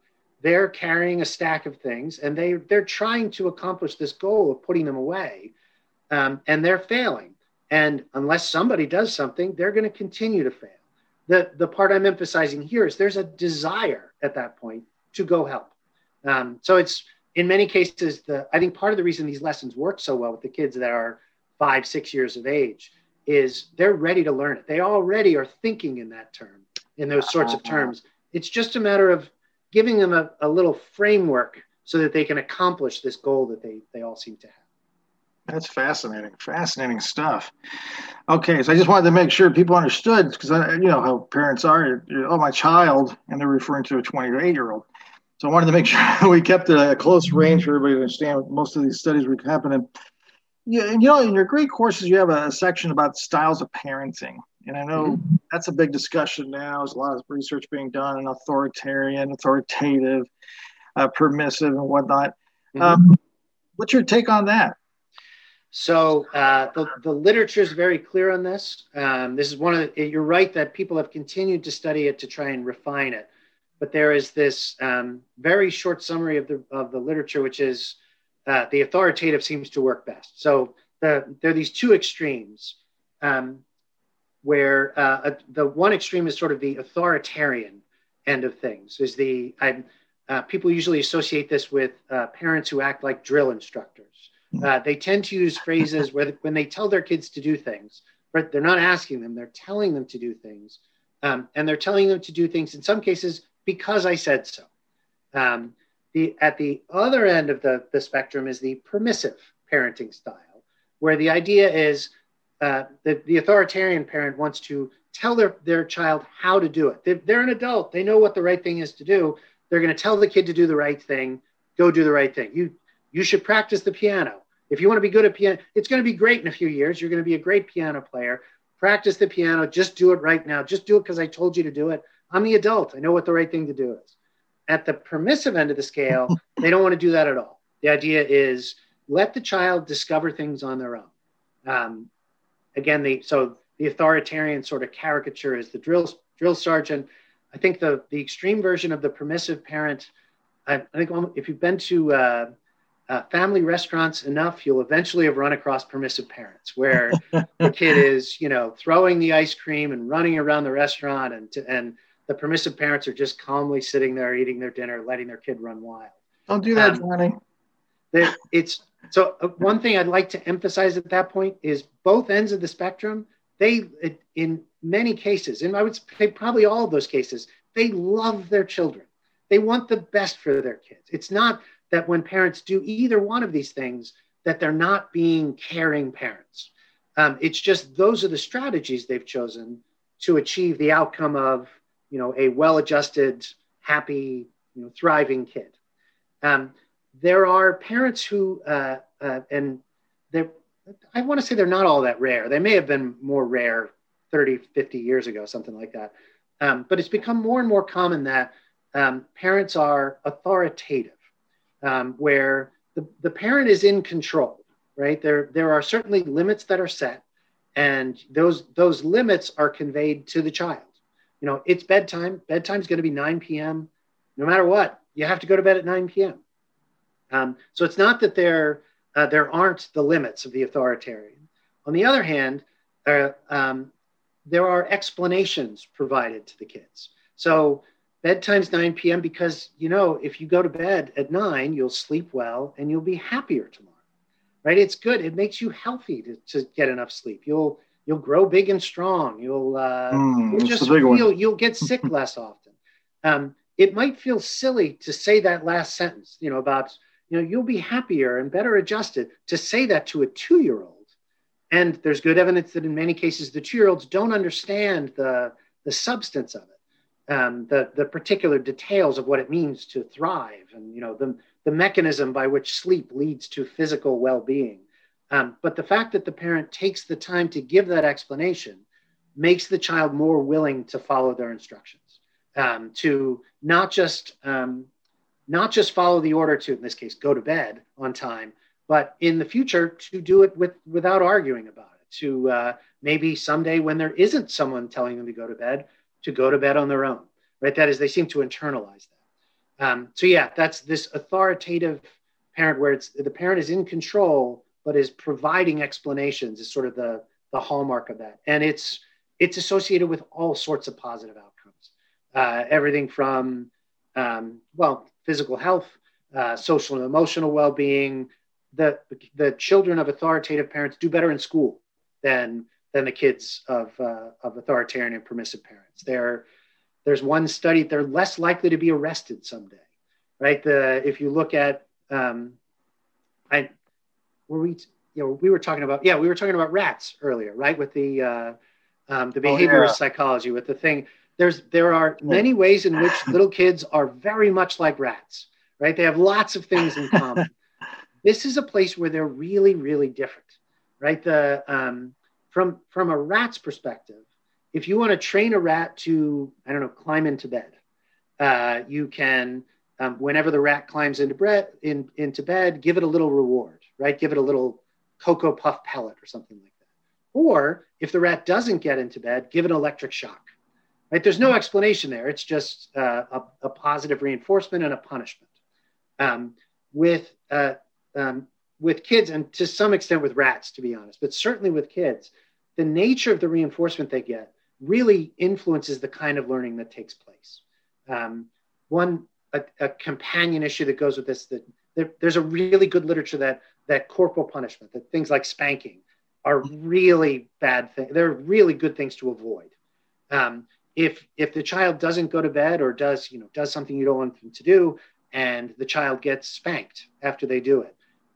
they're carrying a stack of things, and they, they're trying to accomplish this goal of putting them away, um, and they're failing. And unless somebody does something, they're going to continue to fail. The, the part I'm emphasizing here is there's a desire at that point to go help. Um, so it's, in many cases, the, I think part of the reason these lessons work so well with the kids that are five, six years of age is they're ready to learn it. They already are thinking in that term, in those sorts of terms. It's just a matter of giving them a, a little framework so that they can accomplish this goal that they, they all seem to have. That's fascinating, fascinating stuff. Okay, so I just wanted to make sure people understood, because I, you know how parents are. Oh, my child, and they're referring to a twenty-eight-year-old. So I wanted to make sure we kept it at a close range for everybody to understand what most of these studies were happening. Yeah, and you know, in your great courses, you have a, a section about styles of parenting, and I know mm-hmm. that's a big discussion now. There's a lot of research being done on authoritarian, authoritative, uh, permissive, and whatnot. Mm-hmm. Um, what's your take on that? So uh, the, the literature is very clear on this. Um, this is one of the, you're right that people have continued to study it to try and refine it. But there is this um, very short summary of the of the literature, which is uh, the authoritative seems to work best. So the, there are these two extremes um, where uh, the one extreme is sort of the authoritarian end of things. Is the I, uh, people usually associate this with uh, parents who act like drill instructors. Uh, they tend to use phrases where when they tell their kids to do things, but they're not asking them, they're telling them to do things. Um, and they're telling them to do things in some cases because I said so. Um, the, at the other end of the, the spectrum is the permissive parenting style, where the idea is uh, that the authoritarian parent wants to tell their, their child how to do it. They're, they're an adult. They know what the right thing is to do. They're going to tell the kid to do the right thing. Go do the right thing. You, you should practice the piano. If you want to be good at piano, it's going to be great in a few years. You're going to be a great piano player. Practice the piano. Just do it right now. Just do it because I told you to do it. I'm the adult. I know what the right thing to do is. At the permissive end of the scale, they don't want to do that at all. The idea is let the child discover things on their own. Um, again, the so the authoritarian sort of caricature is the drill drill sergeant. I think the the extreme version of the permissive parent. I, I think if you've been to uh, Uh, family restaurants enough, you'll eventually have run across permissive parents where the kid is, you know, throwing the ice cream and running around the restaurant, and to, and the permissive parents are just calmly sitting there eating their dinner, letting their kid run wild. Don't do that, um, Johnny. They, it's so uh, one thing I'd like to emphasize at that point is both ends of the spectrum. They, it, in many cases, and I would say probably all of those cases, they love their children. They want the best for their kids. It's not that when parents do either one of these things, that they're not being caring parents. Um, it's just those are the strategies they've chosen to achieve the outcome of, you know, a well-adjusted, happy, you know, thriving kid. Um, there are parents who, uh, uh, and they're, I want to say they're not all that rare. They may have been more rare thirty, fifty years ago, something like that. Um, but it's become more and more common that um, parents are authoritative. Um, where the, the parent is in control, right? There, there are certainly limits that are set, and those, those limits are conveyed to the child. You know, it's bedtime. Bedtime's going to be nine p.m. No matter what, you have to go to bed at nine p.m. Um, so it's not that there, uh, there aren't the limits of the authoritarian. On the other hand, uh, um, there are explanations provided to the kids. So bedtime's nine p.m. because, you know, if you go to bed at nine, you'll sleep well and you'll be happier tomorrow, right? It's good. It makes you healthy to, to get enough sleep. You'll you'll grow big and strong. You'll, uh, mm, you'll just feel, you'll get sick less often. Um, it might feel silly to say that last sentence, you know, about, you know, you'll be happier and better adjusted, to say that to a two-year-old. And there's good evidence that in many cases, the two-year-olds don't understand the, the substance of it. Um, the, the particular details of what it means to thrive, and, you know, the, the mechanism by which sleep leads to physical well-being. Um, but the fact that the parent takes the time to give that explanation makes the child more willing to follow their instructions, um, to not just, um, not just follow the order to, in this case, go to bed on time, but in the future to do it with, without arguing about it, to uh, maybe someday when there isn't someone telling them to go to bed, to go to bed on their own, right? That is, they seem to internalize that. Um, so yeah, that's this authoritative parent where it's the parent is in control, but is providing explanations is sort of the, the hallmark of that. And it's, it's associated with all sorts of positive outcomes. Uh, everything from, um, well, physical health, uh, social and emotional well-being. The, the children of authoritative parents do better in school than, than the kids of, uh, of authoritarian and permissive parents. They're, there's one study, they're less likely to be arrested someday, right? The, if you look at, um, I, were we, you know, we were talking about, yeah, we were talking about rats earlier, right? With the, uh, um, the behavioral oh, yeah. psychology with the thing. There's, there are many ways in which little kids are very much like rats, right? They have lots of things in common. This is a place where they're really, really different, right? The, um, from, from a rat's perspective, if you want to train a rat to, I don't know, climb into bed, uh, you can, um, whenever the rat climbs into, bre- in, into bed, give it a little reward, right? Give it a little Cocoa Puff pellet or something like that. Or if the rat doesn't get into bed, give it an electric shock, right? There's no explanation there. It's just uh, a, a positive reinforcement and a punishment. Um, with, uh, um, with kids, and to some extent with rats, to be honest, but certainly with kids, the nature of the reinforcement they get really influences the kind of learning that takes place. Um, one, a, a companion issue that goes with this, that there, there's a really good literature that that corporal punishment, that things like spanking are really bad things. They're really good things to avoid. Um, if if the child doesn't go to bed or does, you know, does something you don't want them to do, and the child gets spanked after they do it,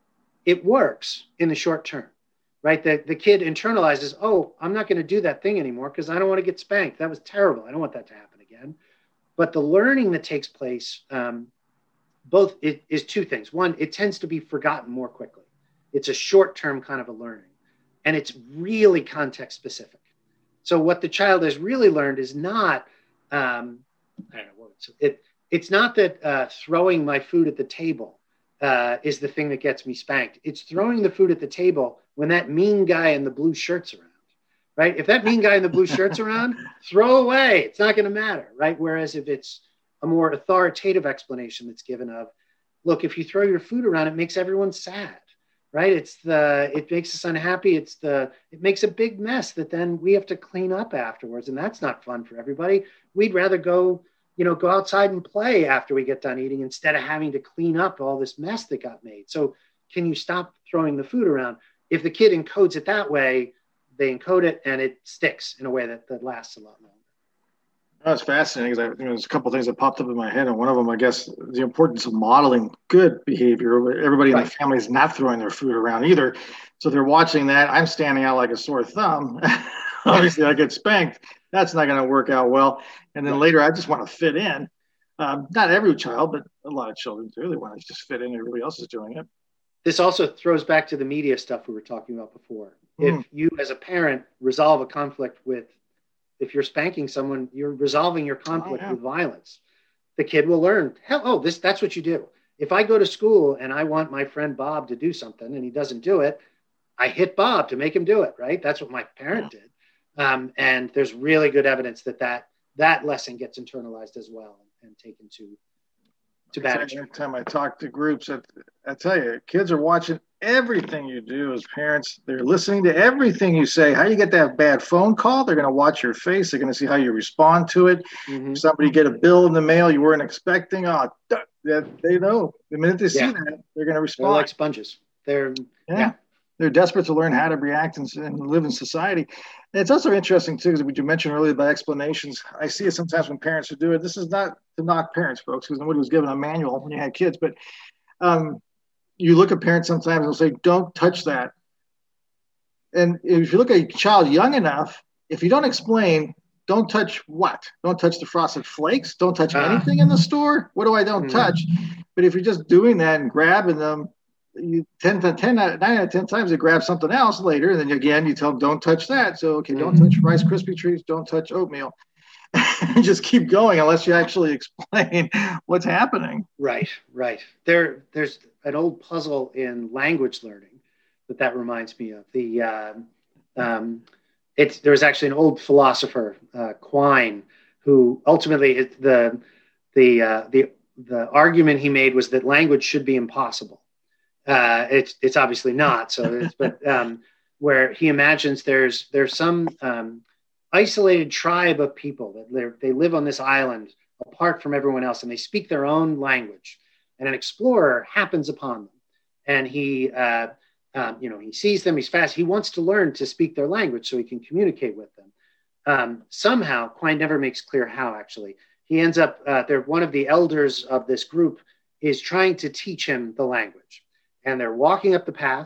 it works in the short term, right? The, the kid internalizes, oh, I'm not going to do that thing anymore because I don't want to get spanked. That was terrible. I don't want that to happen again. But the learning that takes place, um, both it is two things. One, it tends to be forgotten more quickly. It's a short-term kind of a learning, and it's really context specific. So what the child has really learned is not, um, I don't know what it's, it, it's not that uh, throwing my food at the table uh, is the thing that gets me spanked. It's throwing the food at the table when that mean guy in the blue shirt's around, right? If that mean guy in the blue shirt's around, throw away. It's not going to matter, right? Whereas if it's a more authoritative explanation that's given of, look, if you throw your food around, it makes everyone sad, right? It's the, it makes us unhappy. It's the, it makes a big mess that then we have to clean up afterwards. And that's not fun for everybody. We'd rather go, you know, go outside and play after we get done eating instead of having to clean up all this mess that got made. So can you stop throwing the food around? If the kid encodes it that way, they encode it and it sticks in a way that, that lasts a lot longer. That's fascinating because you know, there's a couple of things that popped up in my head, and one of them, I guess, the importance of modeling good behavior. Everybody right. in the family is not throwing their food around either, so they're watching that. I'm standing out like a sore thumb. Obviously, I get spanked. That's not going to work out well. And then right. later, I just want to fit in. Um, not every child, but a lot of children do. They want to just fit in. Everybody else is doing it. This also throws back to the media stuff we were talking about before. Mm. If you, as a parent, resolve a conflict with if you're spanking someone, you're resolving your conflict oh, yeah. with violence. The kid will learn, hell, oh, this, that's what you do. If I go to school and I want my friend Bob to do something and he doesn't do it, I hit Bob to make him do it, right? That's what my parent yeah. did. Um, and there's really good evidence that that, that lesson gets internalized as well and taken to, to bad. Every time I talk to groups, I, I tell you, kids are watching everything you do as parents. They're listening to everything you say. How you get that bad phone call, they're going to watch your face. They're going to see how you respond to it. Mm-hmm. If somebody get a bill in the mail you weren't expecting, oh, that they know. The minute they see yeah. that, they're going to respond. They're like sponges. They're yeah. yeah. They're desperate to learn how to react and, and live in society. And it's also interesting, too, because what you mentioned earlier about explanations. I see it sometimes when parents who do it. This is not to knock parents, folks, because nobody was given a manual when you had kids. But um, you look at parents sometimes and they'll say, don't touch that. And if you look at a child young enough, if you don't explain, don't touch what? Don't touch the frosted flakes? Don't touch uh, anything in the store? What do I don't mm-hmm. touch? But if you're just doing that and grabbing them, you ten to ten, nine out of ten times they grab something else later, and then again you tell them don't touch that. So okay, don't touch Rice Krispie treats, don't touch oatmeal. Just keep going unless you actually explain what's happening. Right, right. There, there's an old puzzle in language learning that that reminds me of. The uh, um, it's there was actually an old philosopher, uh, Quine, who ultimately the the uh, the the argument he made was that language should be impossible. Uh, it's it's obviously not. So, it's, but um, where he imagines there's there's some um, isolated tribe of people that they live on this island apart from everyone else, and they speak their own language. And an explorer happens upon them, and he uh, um, you know he sees them. He's fast. He wants to learn to speak their language so he can communicate with them. Um, somehow, Quine never makes clear how. Actually, he ends up. Uh, they're one of the elders of this group is trying to teach him the language. And they're walking up the path,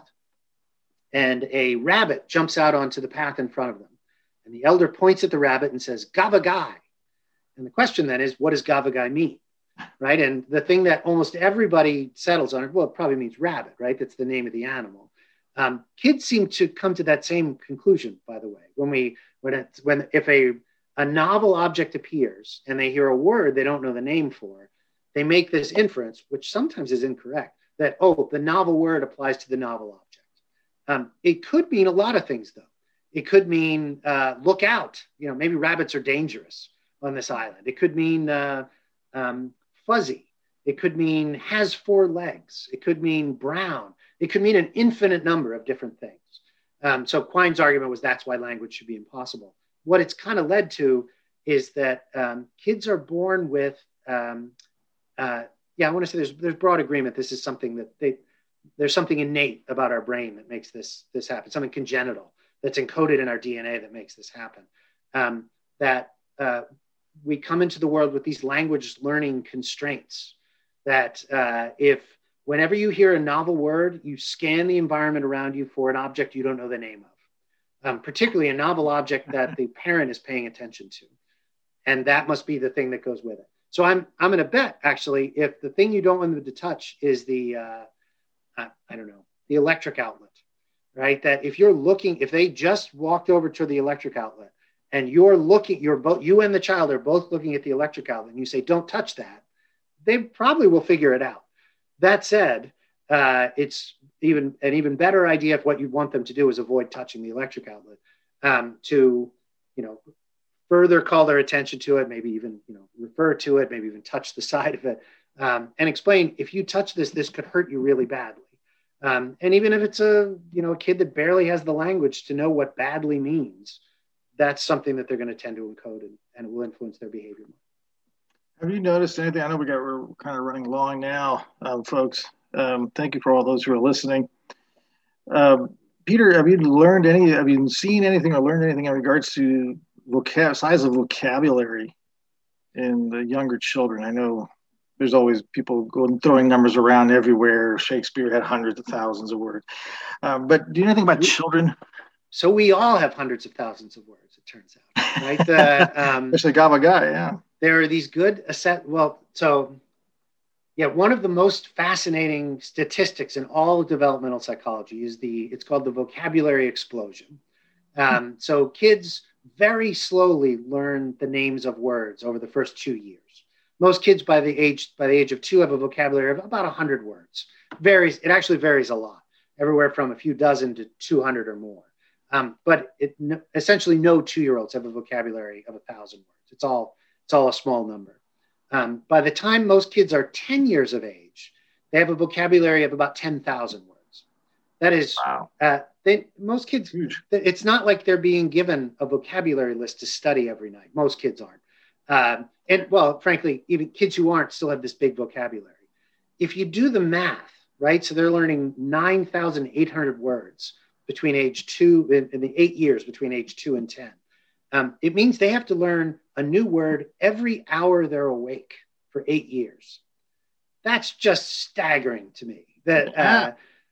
and a rabbit jumps out onto the path in front of them. And the elder points at the rabbit and says, "Gavagai." And the question then is, what does Gavagai mean? Right? And the thing that almost everybody settles on, well, it probably means rabbit, right? That's the name of the animal. Um, kids seem to come to that same conclusion, by the way. When we, when, it, when if a, a novel object appears and they hear a word they don't know the name for, they make this inference, which sometimes is incorrect, that, oh, the novel word applies to the novel object. Um, it could mean a lot of things, though. It could mean uh, look out. You know, maybe rabbits are dangerous on this island. It could mean uh, um, fuzzy. It could mean has four legs. It could mean brown. It could mean an infinite number of different things. Um, so Quine's argument was that's why language should be impossible. What it's kind of led to is that um, kids are born with um, uh, Yeah, I want to say there's there's broad agreement. This is something that they there's something innate about our brain that makes this this happen. Something congenital that's encoded in our D N A that makes this happen. Um, that uh, we come into the world with these language learning constraints. That uh, if whenever you hear a novel word, you scan the environment around you for an object you don't know the name of, um, particularly a novel object that the parent is paying attention to, and that must be the thing that goes with it. So I'm I'm going to bet, actually, if the thing you don't want them to touch is the, uh, uh, I don't know, the electric outlet, right? That if you're looking, if they just walked over to the electric outlet and you're looking, you're both, you and the child are both looking at the electric outlet and you say, don't touch that, they probably will figure it out. That said, uh, it's even an even better idea if what you want them to do is avoid touching the electric outlet um, to, you know, further call their attention to it, maybe even, you know, refer to it, maybe even touch the side of it, um, and explain, if you touch this, this could hurt you really badly. Um, and even if it's a, you know, a kid that barely has the language to know what badly means, that's something that they're going to tend to encode, and, and it will influence their behavior more. Have you noticed anything? I know we got, we're kind of running long now, um, folks. Um, thank you for all those who are listening. Um, Peter, have you learned any, have you seen anything or learned anything in regards to vocab size of vocabulary in the younger children? I know there's always people going throwing numbers around everywhere. Shakespeare had hundreds of thousands of words. Um, but do you know anything about children? So we all have hundreds of thousands of words, it turns out, right? Uh, um, Especially Gavagai, yeah. There are these good asset. Well, so yeah, one of the most fascinating statistics in all of developmental psychology is the, it's called the vocabulary explosion. Um, so kids very slowly learn the names of words over the first two years. Most kids by the age by the age of two have a vocabulary of about one hundred words. Varies. It actually varies a lot, everywhere from a few dozen to two hundred or more. Um, but it, essentially, no two-year-olds have a vocabulary of a thousand words. It's all it's all a small number. Um, by the time most kids are ten years of age, they have a vocabulary of about ten thousand words. That is, wow. uh, they most kids. Huge. It's not like they're being given a vocabulary list to study every night. Most kids aren't. Um, and well, frankly, even kids who aren't still have this big vocabulary. If you do the math, right? So they're learning nine thousand eight hundred words between age two, in, in the eight years between age two and ten. Um, it means they have to learn a new word every hour they're awake for eight years. That's just staggering to me. That uh,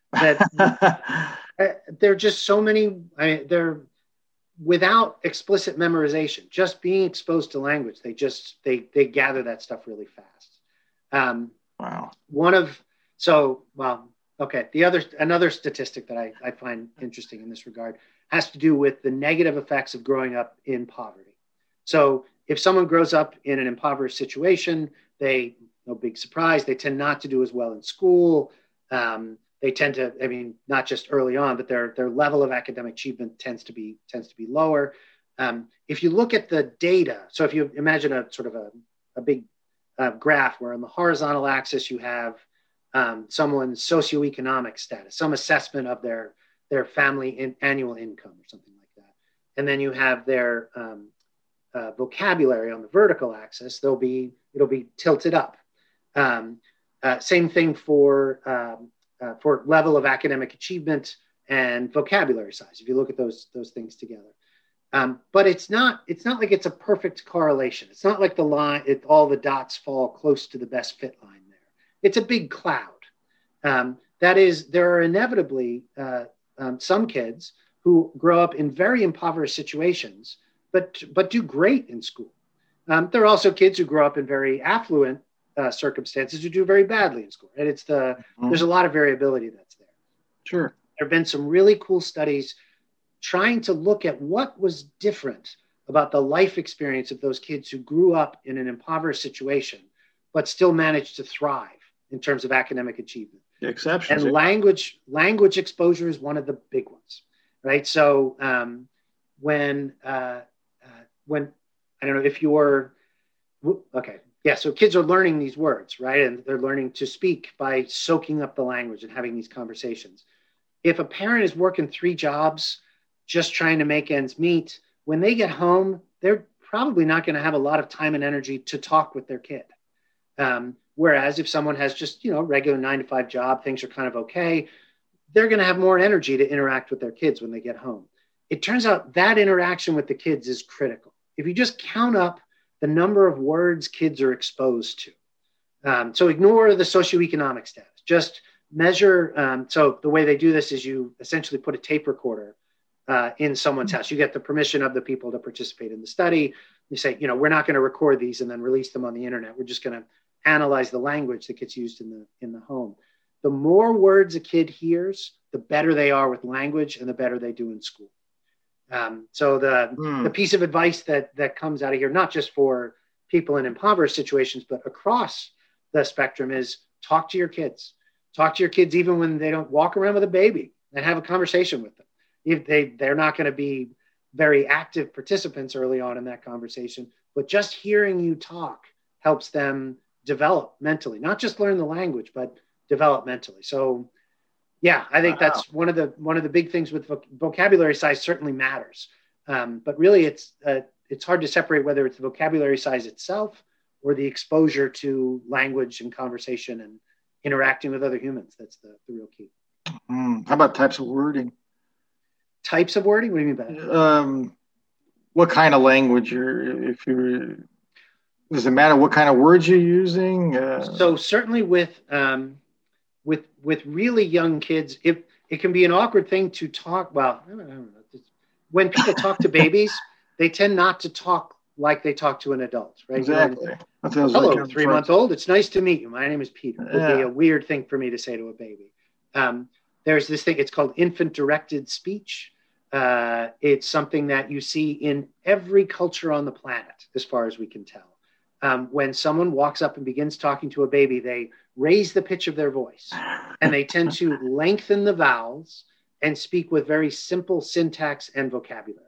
that uh, there are just so many. I mean, they're without explicit memorization, just being exposed to language. They just they they gather that stuff really fast. Um, wow. One of so well. Okay. The other, another statistic that I, I find interesting in this regard has to do with the negative effects of growing up in poverty. So if someone grows up in an impoverished situation, they, no big surprise, they tend not to do as well in school. Um, they tend to, I mean, not just early on, but their, their level of academic achievement tends to be, tends to be lower. Um, if you look at the data, so if you imagine a sort of a, a big uh, graph where on the horizontal axis you have um, someone's socioeconomic status, some assessment of their, their family in, annual income or something like that. And then you have their um, uh, vocabulary on the vertical axis. They'll be, it'll be tilted up. Um, uh, same thing for, um, uh, for level of academic achievement and vocabulary size, if you look at those, those things together. Um, but it's not, it's not like it's a perfect correlation. It's not like the line, it, all the dots fall close to the best fit line there. It's a big cloud. Um, that is, there are inevitably uh, um, some kids who grow up in very impoverished situations, but, but do great in school. Um, there are also kids who grow up in very affluent uh, circumstances who do very badly in school. And it's the, mm-hmm. there's a lot of variability that's there. Sure. There have been some really cool studies trying to look at what was different about the life experience of those kids who grew up in an impoverished situation, but still managed to thrive in terms of academic achievement. The exceptions. And language, language exposure is one of the big ones, right? So um, when, uh, uh, when, I don't know if you're, okay. Yeah. So kids are learning these words, right? And they're learning to speak by soaking up the language and having these conversations. If a parent is working three jobs, just trying to make ends meet, when they get home, they're probably not going to have a lot of time and energy to talk with their kid. Um, whereas if someone has just, you know, regular nine to five job, things are kind of okay, they're going to have more energy to interact with their kids when they get home. It turns out that interaction with the kids is critical. If you just count up the number of words kids are exposed to. Um, so ignore the socioeconomic status, just measure. Um, so the way they do this is you essentially put a tape recorder Uh, in someone's house. You get the permission of the people to participate in the study. You say, you know, we're not going to record these and then release them on the internet. We're just going to analyze the language that gets used in the in the home. The more words a kid hears, the better they are with language and the better they do in school. Um, so the mm. the piece of advice that that comes out of here, not just for people in impoverished situations, but across the spectrum, is talk to your kids. Talk to your kids even when they don't walk around with a baby, and have a conversation with them. If they, they're not going to be very active participants early on in that conversation, but just hearing you talk helps them develop mentally, not just learn the language, but develop mentally. So yeah, I think wow. that's one of the, one of the big things with voc- vocabulary size certainly matters. Um, but really it's, uh, it's hard to separate whether it's the vocabulary size itself or the exposure to language and conversation and interacting with other humans. That's the, the real key. Mm. How about types of wording? Types of wording? What do you mean by that? Um, what kind of language you're, if you're, does it matter what kind of words you're using? Uh, so certainly with, um, with, with really young kids, it, it can be an awkward thing to talk. Well, I don't, I don't know. When people talk to babies, they tend not to talk like they talk to an adult, right? Exactly. When, Hello, like three month old. It's nice to meet you. My name is Peter. It would yeah. be a weird thing for me to say to a baby. Um, There's this thing, it's called infant-directed speech. Uh, it's something that you see in every culture on the planet, as far as we can tell. Um, when someone walks up and begins talking to a baby, they raise the pitch of their voice, and they tend to lengthen the vowels and speak with very simple syntax and vocabulary.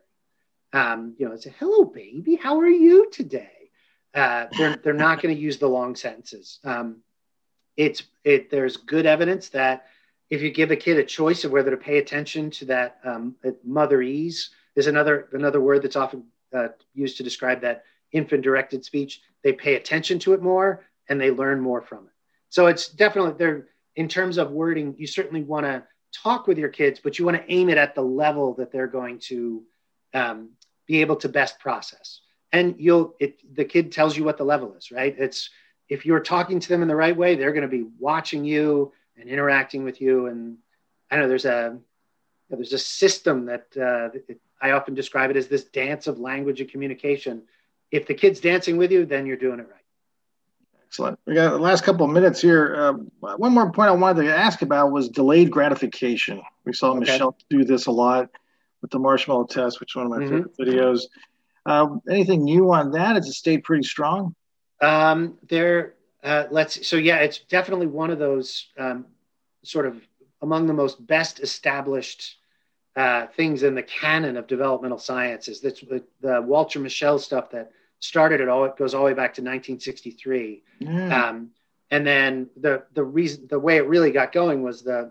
Um, you know, it's a, hello, baby, how are you today? Uh, they're, they're not going to use the long sentences. Um, it's it. There's good evidence that if you give a kid a choice of whether to pay attention to that, um, motherese is another another word that's often uh, used to describe that infant-directed speech. They pay attention to it more and they learn more from it. So it's definitely there in terms of wording. You certainly want to talk with your kids, but you want to aim it at the level that they're going to um, be able to best process. And you'll it, the kid tells you what the level is, right? It's if you're talking to them in the right way, they're going to be watching you and interacting with you. And I know there's a, there's a system that uh, it, I often describe it as this dance of language and communication. If the kid's dancing with you, then you're doing it right. Excellent. We got the last couple of minutes here. Uh, one more point I wanted to ask about was delayed gratification. We saw okay. Michelle do this a lot with the marshmallow test, which is one of my mm-hmm. favorite videos. Uh, anything new on that? Has it stayed pretty strong? Um, there, Uh, let's so yeah, it's definitely one of those um, sort of among the most best established uh, things in the canon of developmental sciences. That's the Walter Mischel stuff that started it all. It goes all the way back to nineteen sixty-three. Mm. Um, and then the the reason, the way it really got going was the,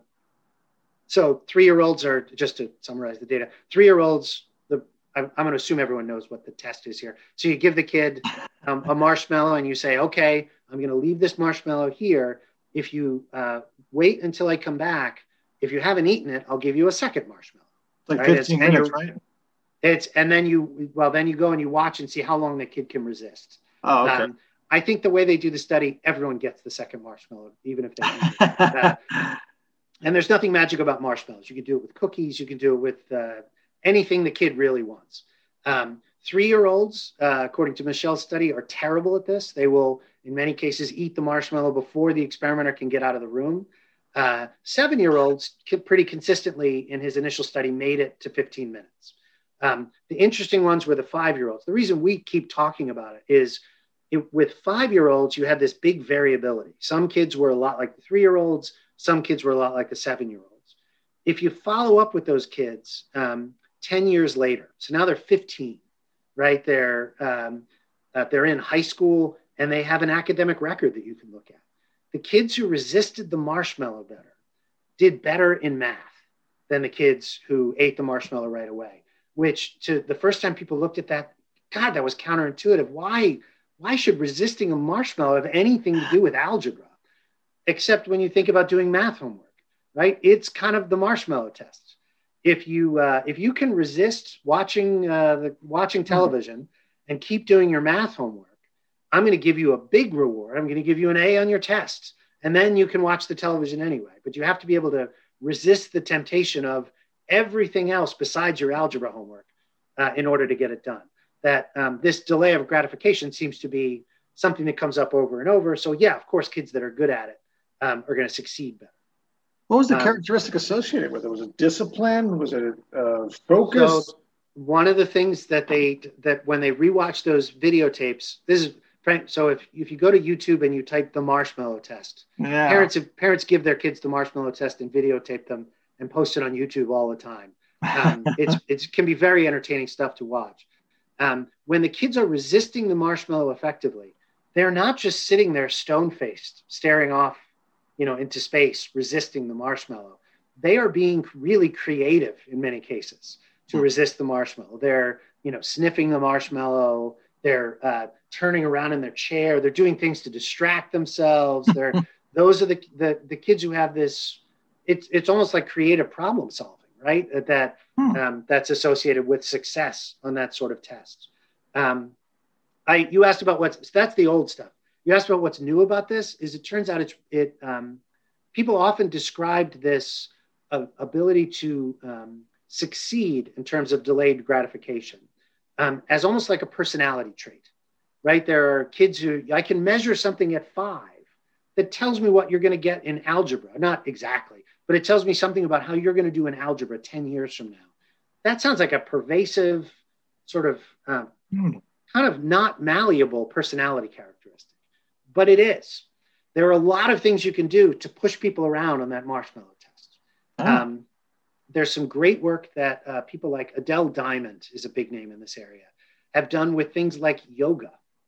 so three-year-olds are, just to summarize the data, three-year-olds, the I'm, I'm going to assume everyone knows what the test is here. So you give the kid um, a marshmallow and you say, okay, I'm going to leave this marshmallow here. If you uh, wait until I come back, if you haven't eaten it, I'll give you a second marshmallow. Like right? fifteen it's, minutes, right? It's, and then you, well, then you go and you watch and see how long the kid can resist. Oh, okay. Um, I think the way they do the study, everyone gets the second marshmallow, even if they eat it. Uh, and there's nothing magic about marshmallows. You can do it with cookies. You can do it with uh, anything the kid really wants. Um, three-year-olds, uh, according to Michelle's study, are terrible at this. They will, in many cases, eat the marshmallow before the experimenter can get out of the room. Uh, seven-year-olds pretty consistently in his initial study made it to fifteen minutes. Um, the interesting ones were the five-year-olds. The reason we keep talking about it is it, with five-year-olds, you had this big variability. Some kids were a lot like the three-year-olds. Some kids were a lot like the seven-year-olds. If you follow up with those kids um, ten years later, so now they're fifteen, right? They're, um, uh, they're in high school and they have an academic record that you can look at. The kids who resisted the marshmallow better did better in math than the kids who ate the marshmallow right away, which to the first time people looked at that, God, that was counterintuitive. Why, why should resisting a marshmallow have anything to do with algebra? Except when you think about doing math homework, right? It's kind of the marshmallow test. If you, uh, if you can resist watching, uh, the, watching television mm-hmm. and keep doing your math homework, I'm going to give you a big reward. I'm going to give you an A on your test. And then you can watch the television anyway. But you have to be able to resist the temptation of everything else besides your algebra homework uh, in order to get it done. That um, this delay of gratification seems to be something that comes up over and over. So yeah, of course, kids that are good at it um, are going to succeed better. What was the um, characteristic associated with it? Was it discipline? Was it uh, focus? So one of the things that they, that when they rewatch those videotapes, this is, Frank, so if, if you go to YouTube and you type the marshmallow test, yeah. parents parents give their kids the marshmallow test and videotape them and post it on YouTube all the time. Um, it's it can be very entertaining stuff to watch. Um, when the kids are resisting the marshmallow effectively, they're not just sitting there stone-faced, staring off, you know, into space, resisting the marshmallow. They are being really creative in many cases to resist the marshmallow. They're, you know, sniffing the marshmallow. They're uh, turning around in their chair. They're doing things to distract themselves. They're those are the, the the kids who have this. It's it's almost like creative problem solving, right? That that um, that's associated with success on that sort of test. Um, I you asked about what's that's the old stuff. You asked about what's new about this. Is it turns out it's it. Um, people often described this uh, ability to um, succeed in terms of delayed gratification. Um, as almost like a personality trait, right? There are kids who, I can measure something at five that tells me what you're going to get in algebra. Not exactly, but it tells me something about how you're going to do in algebra ten years from now. That sounds like a pervasive sort of um, mm. kind of not malleable personality characteristic, but it is. There are a lot of things you can do to push people around on that marshmallow test. Oh. Um, There's some great work that uh, people like Adele Diamond is a big name in this area, have done with things like yoga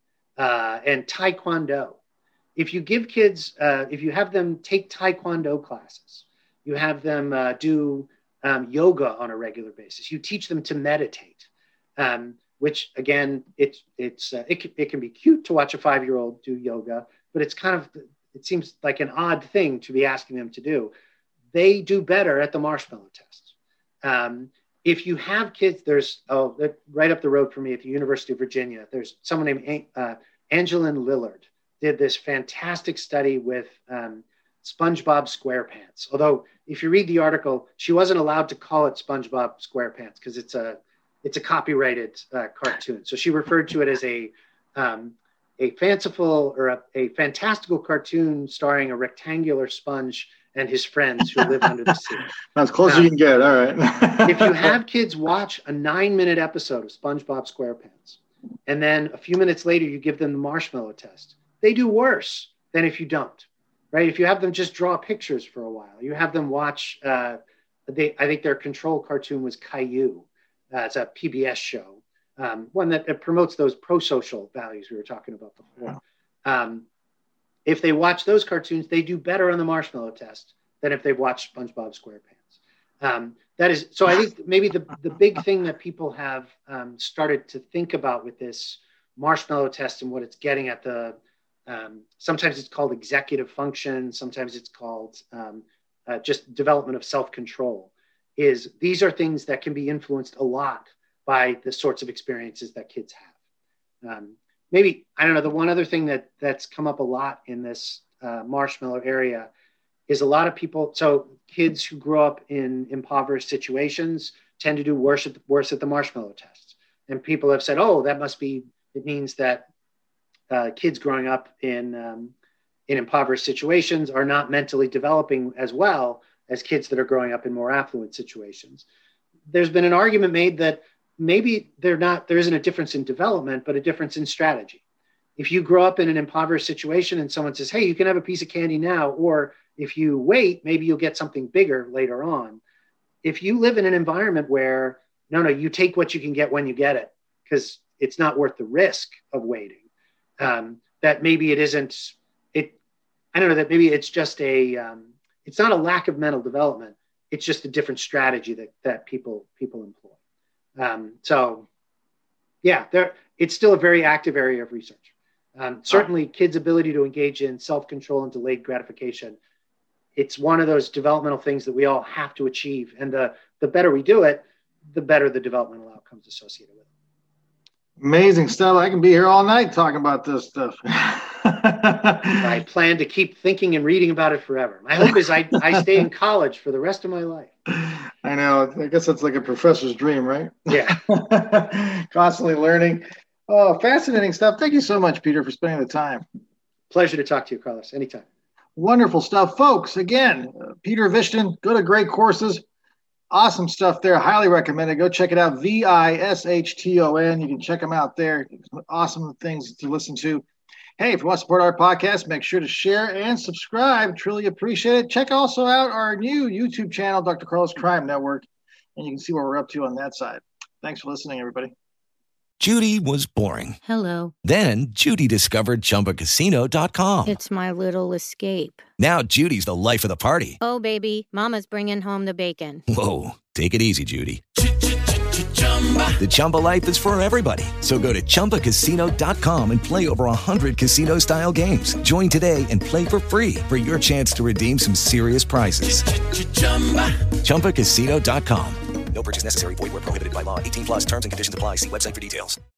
uh, and Taekwondo. If you give kids, uh, if you have them take Taekwondo classes, you have them uh, do um, yoga on a regular basis, you teach them to meditate, um, which again, it's, it's, uh, it, can, it can be cute to watch a five-year-old do yoga, but it's kind of, it seems like an odd thing to be asking them to do. They do better at the marshmallow test. Um, if you have kids, there's, oh, right up the road from me at the University of Virginia, there's someone named uh, Angeline Lillard did this fantastic study with um, SpongeBob SquarePants. Although if you read the article, she wasn't allowed to call it SpongeBob SquarePants because it's a, it's a copyrighted uh, cartoon. So she referred to it as a, um, a fanciful or a, a fantastical cartoon starring a rectangular sponge and his friends who live under the sea. As close as you can get, all right. If you have kids watch a nine-minute episode of SpongeBob SquarePants, and then a few minutes later you give them the marshmallow test, they do worse than if you don't, right? If you have them just draw pictures for a while, you have them watch, uh, they, I think their control cartoon was Caillou. Uh, it's a P B S show. um, one that, that promotes those pro-social values we were talking about before. Um, if they watch those cartoons, they do better on the marshmallow test than if they've watched SpongeBob SquarePants. Um, that is, so I think maybe the, the big thing that people have um, started to think about with this marshmallow test and what it's getting at the, um, sometimes it's called executive function, sometimes it's called um, uh, just development of self-control, is these are things that can be influenced a lot by the sorts of experiences that kids have. Um, maybe, I don't know, the one other thing that that's come up a lot in this uh, marshmallow area is a lot of people, so kids who grow up in impoverished situations tend to do worse at the, worse at the marshmallow test. And people have said, oh, that must be, it means that uh, kids growing up in, um, in impoverished situations are not mentally developing as well as kids that are growing up in more affluent situations. There's been an argument made that maybe they're not, there isn't a difference in development, but a difference in strategy. If you grow up in an impoverished situation and someone says, hey, you can have a piece of candy now, or if you wait, maybe you'll get something bigger later on. If you live in an environment where, no, no, you take what you can get when you get it, because it's not worth the risk of waiting, um, that maybe it isn't, it, I don't know, that maybe it's just a, um, it's not a lack of mental development. It's just a different strategy that, that people, people employ. Um, so yeah, there, it's still a very active area of research. Um, certainly kids' ability to engage in self-control and delayed gratification, it's one of those developmental things that we all have to achieve. And the, the better we do it, the better the developmental outcomes associated with it. Amazing stuff. I can be here all night talking about this stuff. I plan to keep thinking and reading about it forever. My hope is I, I stay in college for the rest of my life. I know. I guess that's like a professor's dream, right? Yeah. Constantly learning. Oh, fascinating stuff. Thank you so much, Peter, for spending the time. Pleasure to talk to you, Carlos. Anytime. Wonderful stuff. Folks, again, uh, Peter Vishton, go to Great Courses. Awesome stuff there. Highly recommend it. Go check it out. V I S H T O N. You can check them out there. Awesome things to listen to. Hey, if you want to support our podcast, make sure to share and subscribe. Truly appreciate it. Check also out our new YouTube channel, Doctor Carlos Crime Network, and you can see what we're up to on that side. Thanks for listening, everybody. Judy was boring. Hello. Then Judy discovered Chumba Casino dot com. It's my little escape. Now Judy's the life of the party. Oh, baby, mama's bringing home the bacon. Whoa, take it easy, Judy. The Chumba life is for everybody. So go to Chumba Casino dot com and play over one hundred casino-style games. Join today and play for free for your chance to redeem some serious prizes. Chumba Casino dot com. No purchase necessary. Void where prohibited by law. eighteen plus terms and conditions apply. See website for details.